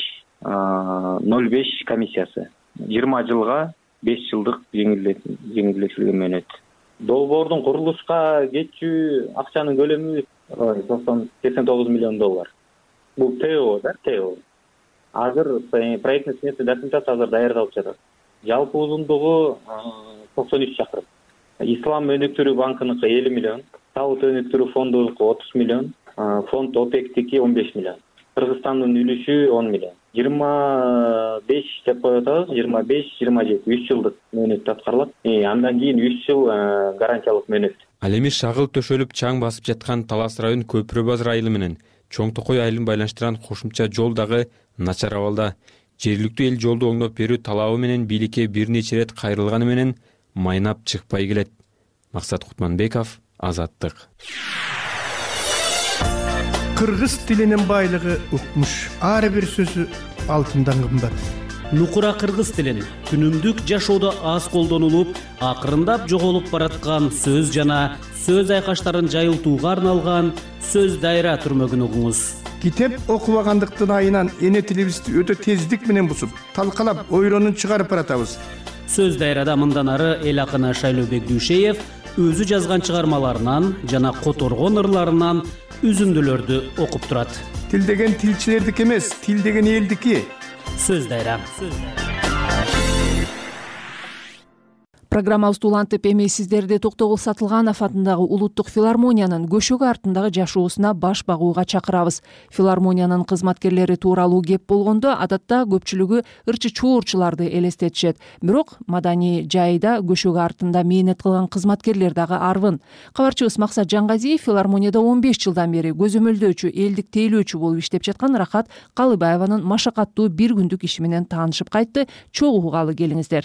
ноль беш комиссиясы. жыйырма жылга беш жылдык жеңилдетилген мөөнөт. Долбоордун курулушка кетчү акчанын көлөмү сексен тогуз миллион доллар. Бул ТО да, ТО. Азыр проектный сметный документация азыр даярдалып жатат. Жалпы узундугу токсон үч чакырым. Ислам өнүктүрүү банкыныкы элүү миллион, Сауд өнүктүрүү фондунуку отуз миллион, фонд Опектики он беш миллион. Кыргызстандын үлүшү он миллион. жыйырма беш деп коюп атабыз, жыйырма беш, жыйырма жети, үч жылдык мөөнөттө аткарылат. Андан кийин үч жыл гарантиялык мөөнөт. Ал эми шагыл төшөлүп чаң басып жаткан Талас район Көпүрө базар айылы менен Чоң Токой айылын байланыштырган кошумча жол дагы начар абалда. Жергиликтүү эл жолду оңдоп берүү талабы менен бийликке бир нече ирет кайрылганы менен майнап чыкпай келет. Максат Кутманбеков, Азаттык. Кыргыз тилинин байлыгы укмуш. Ар бир сөзү алтындан кымбат. Нукура кыргыз тилин күнүмдүк жашоодо аз колдонулуп, акырындап жоголуп бараткан сөз жана сөз айкаштарын жайылтууга арналган сөз дайра түрмөгүн угуңуз. Китеп окубагандыктын айынан эне тилибизди өтө тездик менен бусуп, талкалап, ойронун чыгарып баратабыз. Сөз дайрада мындан ары эл акыны Шайлообек Дүйшеев өзү жазган чыгармаларынан жана которгон ырларынан үзүндүлөрдү окуп турат. Тил деген тилчилердики эмес, тил деген элдики. Сөз дайра. Программабызды улантып эми сиздерди Токтогул Сатылганов атындагы Улуттук филармониянын көшөгө артындагы жашоосуна баш багууга чакырабыз. Филармониянын кызматкерлери тууралуу кеп болгондо адатта көпчүлүгү ырчы чуурчуларды элестетишет. Бирок маданий жайда көшөгө артында мээнет кылган кызматкерлер дагы арбын. Кабарчыбыз Максат Жангазиев филармонияда он беш жылдан бери көзөмөлдөөчү, элдик тейлөөчү болуп иштеп жаткан Рахат Калыбаеванын машакаттуу бир күндүк иши менен таанышып кайтты. Чогуу угалы келиңиздер.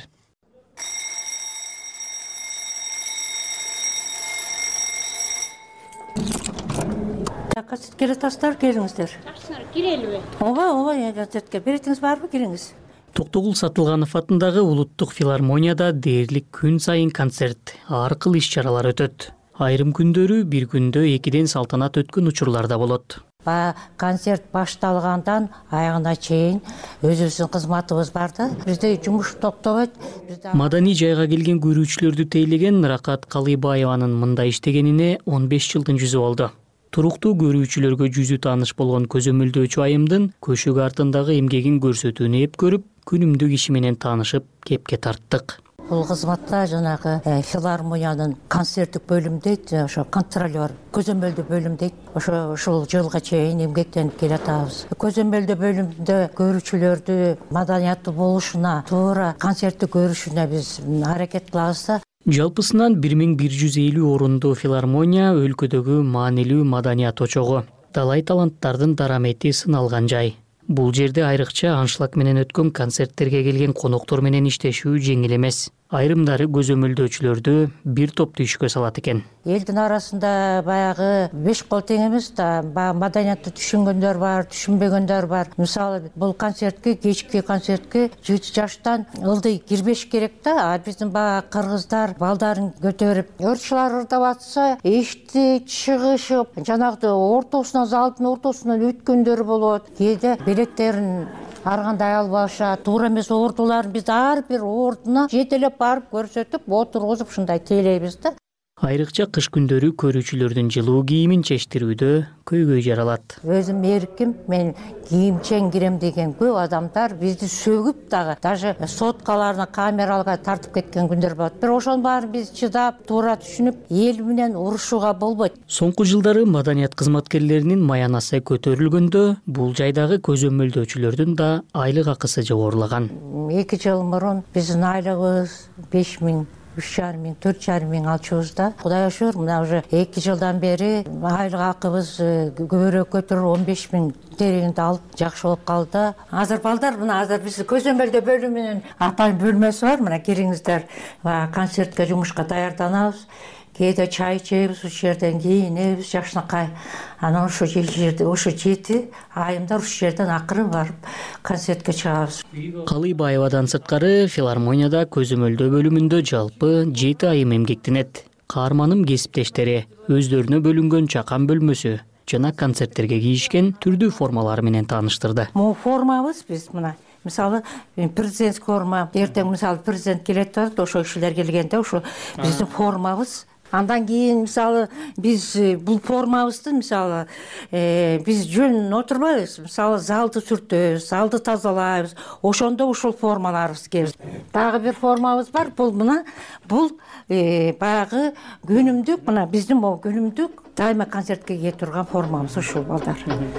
Газетке тастар келиңиздер. Кирелиби? Ооба, ооба, газетке беретиңиз барбы? Кириңиз. Токтогул Сатылганов атындагы Улуттук филармонияда дээрлик күн сайын концерт, ар кыл иш-чаралар өтөт. Айрым күндөрү бир күндө экиден салтанат өткөн учурлар да болот. Ба концерт башталгандан аягына чейин өзүбүздүн кызматыбыз бар да. Бизде жумуш токтобойт. Маданий жайга келген көрүүчүлөрдү тейлеген Рахат Калыбаеванын мында иштегенине он беш жылдын жүзү болду. Туруктуу көрүүчүлөргө жүзү тааныш болгон көзөмөлдөөчү айымдын көшөгө артындагы эмгегин көрсөтүүнү эп көрүп, күнүмдүк иши менен таанышып, кепке тарттык. Бул кызматта жанагы филармониянын концерттик бөлүм дейт, ошо контролер, көзөмөлдөө бөлүм дейт. Ошо ушул жылга чейин эмгектенип келатабыз. Көзөмөлдөө бөлүмдө көрүүчүлөрдү маданияттуу болушуна, туура концерттти көрүшүнө биз аракет кылабыз да. Жалпысынан бир миң бир жүз элүү орундуу филармония өлкөдөгү маанилүү маданият очогу. талай таланттардын дарамети сыналган жай. Бул жерде айрыкча аншлаг менен өткөн концерттерге келген коноктор менен иштешүү жеңил эмес. Айрымдары көзөмөлдөөчүлөрдү бир топ түйшкө салат экен. Элдин арасында баягы беш кол тең эмес да, баягы маданиятты түшүнгөндөр бар, түшүнбөгөндөр бар. Мисалы бул концертке, кечки концертке жети жаштан ылдый кирбеш керек да. А биздин баягы кыргыздар балдарын көтөрүп, ырчылар ырдап атса, эшти чыгышып, жанагы ортосунан, залдын ортосунан өткөндөр болот. Кээде билеттерин ар кандай албашат, туура эмес ордуларын биз ар бир ордуна жетелеп барып көрсөтүп, отургузуп ушундай тейлейбиз да. Айрыкча кыш күндөрү көрүүчүлөрдүн жылуу кийимин чечтирүүдө көйгөй жаралат. Өзүм эрким, мен кийимчен кирем деген көп адамдар бизди сөгүп дагы, даже соткаларына камералга тартып кеткен күндөр болот. Бирок ошонун баарын биз чыдап, туура түшүнүп, эл менен урушууга болбойт. Соңку жылдары маданият кызматкерлеринин маянасы көтөрүлгөндө, бул жайдагы көзөмөлдөөчүлөрдүн да айлык акысы жогорулаган. эки жыл мурун биздин айлыгыбыз беш миң, үч жарым миң, төрт жарым миң алчубуз да. Кудайга шүгүр, мына уже эки жылдан бери айлык акыбыз көбүрөөк көтөрүп, он беш миң тереңинде алып, жакшы болуп калды. Азыр балдар, мына азыр биз көзөмөлдөө бөлүмүнүн атайын бөлмөсү бар. Мына кириңиздер, концертке, жумушка даярданабыз. Кээде чай ичебиз, ушул жерден кийинебиз, жакшынакай. Анан ошо жерде, ошо жети айымдар ушул жерден акырын барып концертке чыгабыз. Калыйбаевадан сырткары филармонияда көзөмөлдөө бөлүмүндө жалпы жети айым эмгектенет. Каарманым кесиптештери өздөрүнө бөлүнгөн чакан бөлмөсү жана концерттерге кийишкен түрдүү формалары менен тааныштырды. Могу формабыз биз мына мисалы президент форма, эртең мисалы президент келет болот, ошо кишилер келгенде ошо биздин формабыз. Андан кийин мисалы биз бул формабызды мисалы биз жөн отурбайбыз. Мисалы залды сүртөбүз, залды тазалайбыз. Ошондо ушул формаларыбыз кебиз. Дагы бир формабыз бар. Бул мына бул баягы күнүмдүк, мына биздин могу күнүмдүк дайыма концертке кие турган формабыз ушул балдар.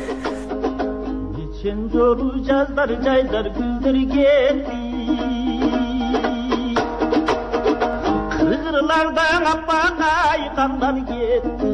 Ичен жолу жаздар, жайдар, күздөр кетти. Кыргырлардан аппакай кандар кетти.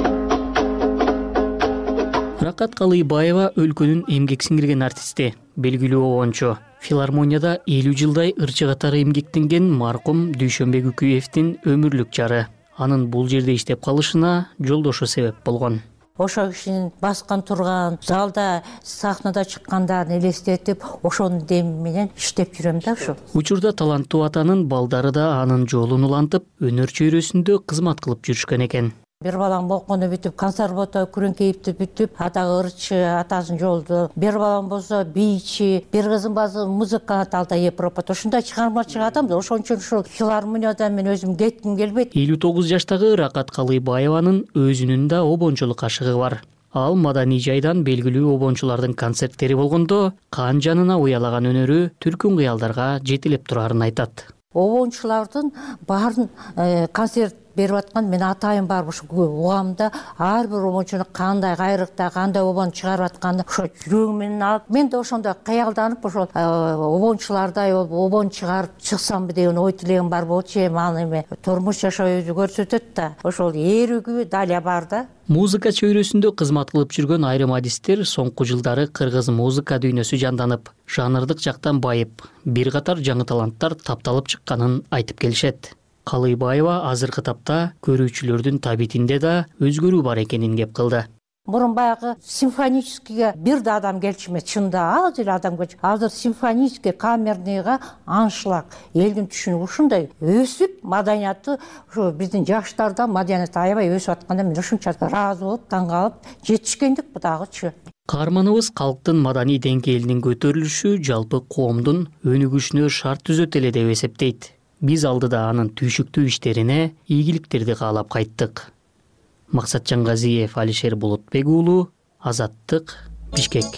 Ракат Калыйбаева өлкөнүн эмгек сиңирген артисти, белгилүү обончу. Филармонияда элүү жылдай ырчы катары эмгектенген маркум Дүйшөнбек Үкүевдин өмүрлүк жары. Анын бул жерде иштеп калышына жолдошу себеп болгон. Ошо кишинин баскан турган залда, сахнада чыккандарын элестетип, ошонун деми менен иштеп жүрөм да ушу. Учурда таланттуу атанын балдары да анын жолун улантып, өнөр чөйрөсүндө кызмат кылып жүрүшкөн экен. Бир балам окууну бүтүп, консерватория күрөңкейипти бүтүп, атагы ырчы, атасын жолду. Бир балам болсо бийчи, бир кызым базы музыка талда Европада. Ушундай чыгармачы адам да, ошон үчүн ушул филармонияда мен өзүм кетким келбейт. элүү тогуз жаштагы Ракат Калыйбаеванын өзүнүн да обончулук ашыгы бар. Ал маданий жайдан белгилүү обончулардын концерттери болгондо кан жанына уялаган өнөрү түркүн кыялдарга жетелеп турарын айтат. Обончулардын баарын концерт берип аткан мен атайын барып ушу угамда ар бир обончуну кандай кайрыкта, кандай обон чыгарып атканын ошо жүрөгүм менен алып, мен да ошондо каялданып ошол обончулардай обон чыгарып чыксамбы деген ой тилегим бар болчу. Эми аны эми турмуш жашоо өзү көрсөтөт да, ошол eerүгү дале бар да. Музыка чөйрөсүндө кызмат кылып жүргөн айрым адистер соңку жылдары кыргыз музыка дүйнөсү жанданып, жанрдык жактан байып, бир катар жаңы таланттар тапталып чыкканын айтып келишет. Калыйбаева азыркы тапта көрүүчүлөрдүн табитинде да өзгөрүү бар экенин кеп кылды. Мурун баягы симфоническийге бир да адам келчү эмес, чында аз эле адам келчү. Азыр симфонический, камерныйга аншлаг, элдин түшүнүгү ушундай өсүп, маданияты ушу биздин жаштарда маданият аябай өсүп атканда мен ушунча ыраазы болуп, таң калып, жетишкендик бу дагычы. Каарманыбыз калктын маданий деңгээлинин көтөрүлүшү жалпы коомдун өнүгүшүнө шарт түзөт эле деп эсептейт. Биз алдыда анын түйшүктүү иштерине ийгиликтерди каалап кайттык. Максатжан Газиев, Алишер Булутбек уулу, Азаттык, Бишкек.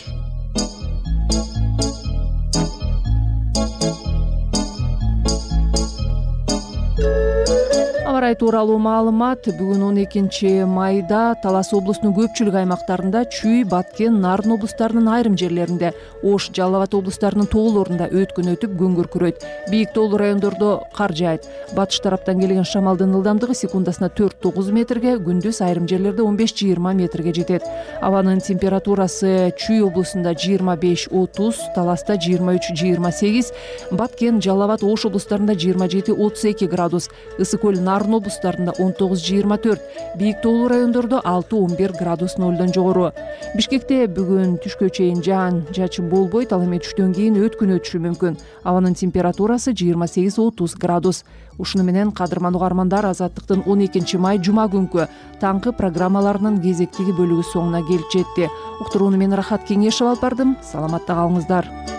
Аба ырайы тууралуу маалымат. Бүгүн он экинчи майда Талас облусунун көпчүлүк аймактарында, Чүй, Баткен, Нарын облустарынын айрым жерлеринде, Ош, Жалал Абад облустарынын тоолорунда өткөн өтүп күн күркүрөйт. Бийик тоолуу райондордо кар жаайт. Батыш тараптан келген шамалдын ылдамдыгы секундасына төрт тогуз метрге, күндүз айрым жерлерде он беш жыйырма метрге жетет. Абанын температурасы Чүй облусунда жыйырма беш отуз, Таласта жыйырма үч жыйырма сегиз, Баткен, Жалал Абад, Ош облустарында жыйырма жети отуз эки градус, Ысык көл, Нарын облустарында он тогуз жыйырма төрт, бийик тоолуу райондордо алты он бир градус нолдон жогору. Бишкекте бүгүн түшкө чейин жаан жачын болбойт, ал эми түштөн кийин өткүн өтүшү мүмкүн. Абанын температурасы жыйырма сегиз отуз градус. Ушуну менен кадырман угармандар, Азаттыктын он экинчи май жума күнкү таңкы программаларынын кезектеги бөлүгү соңуна келип жетти. Уктурууну мен Рахат Кеңешева алып бардым. Саламатта калыңыздар.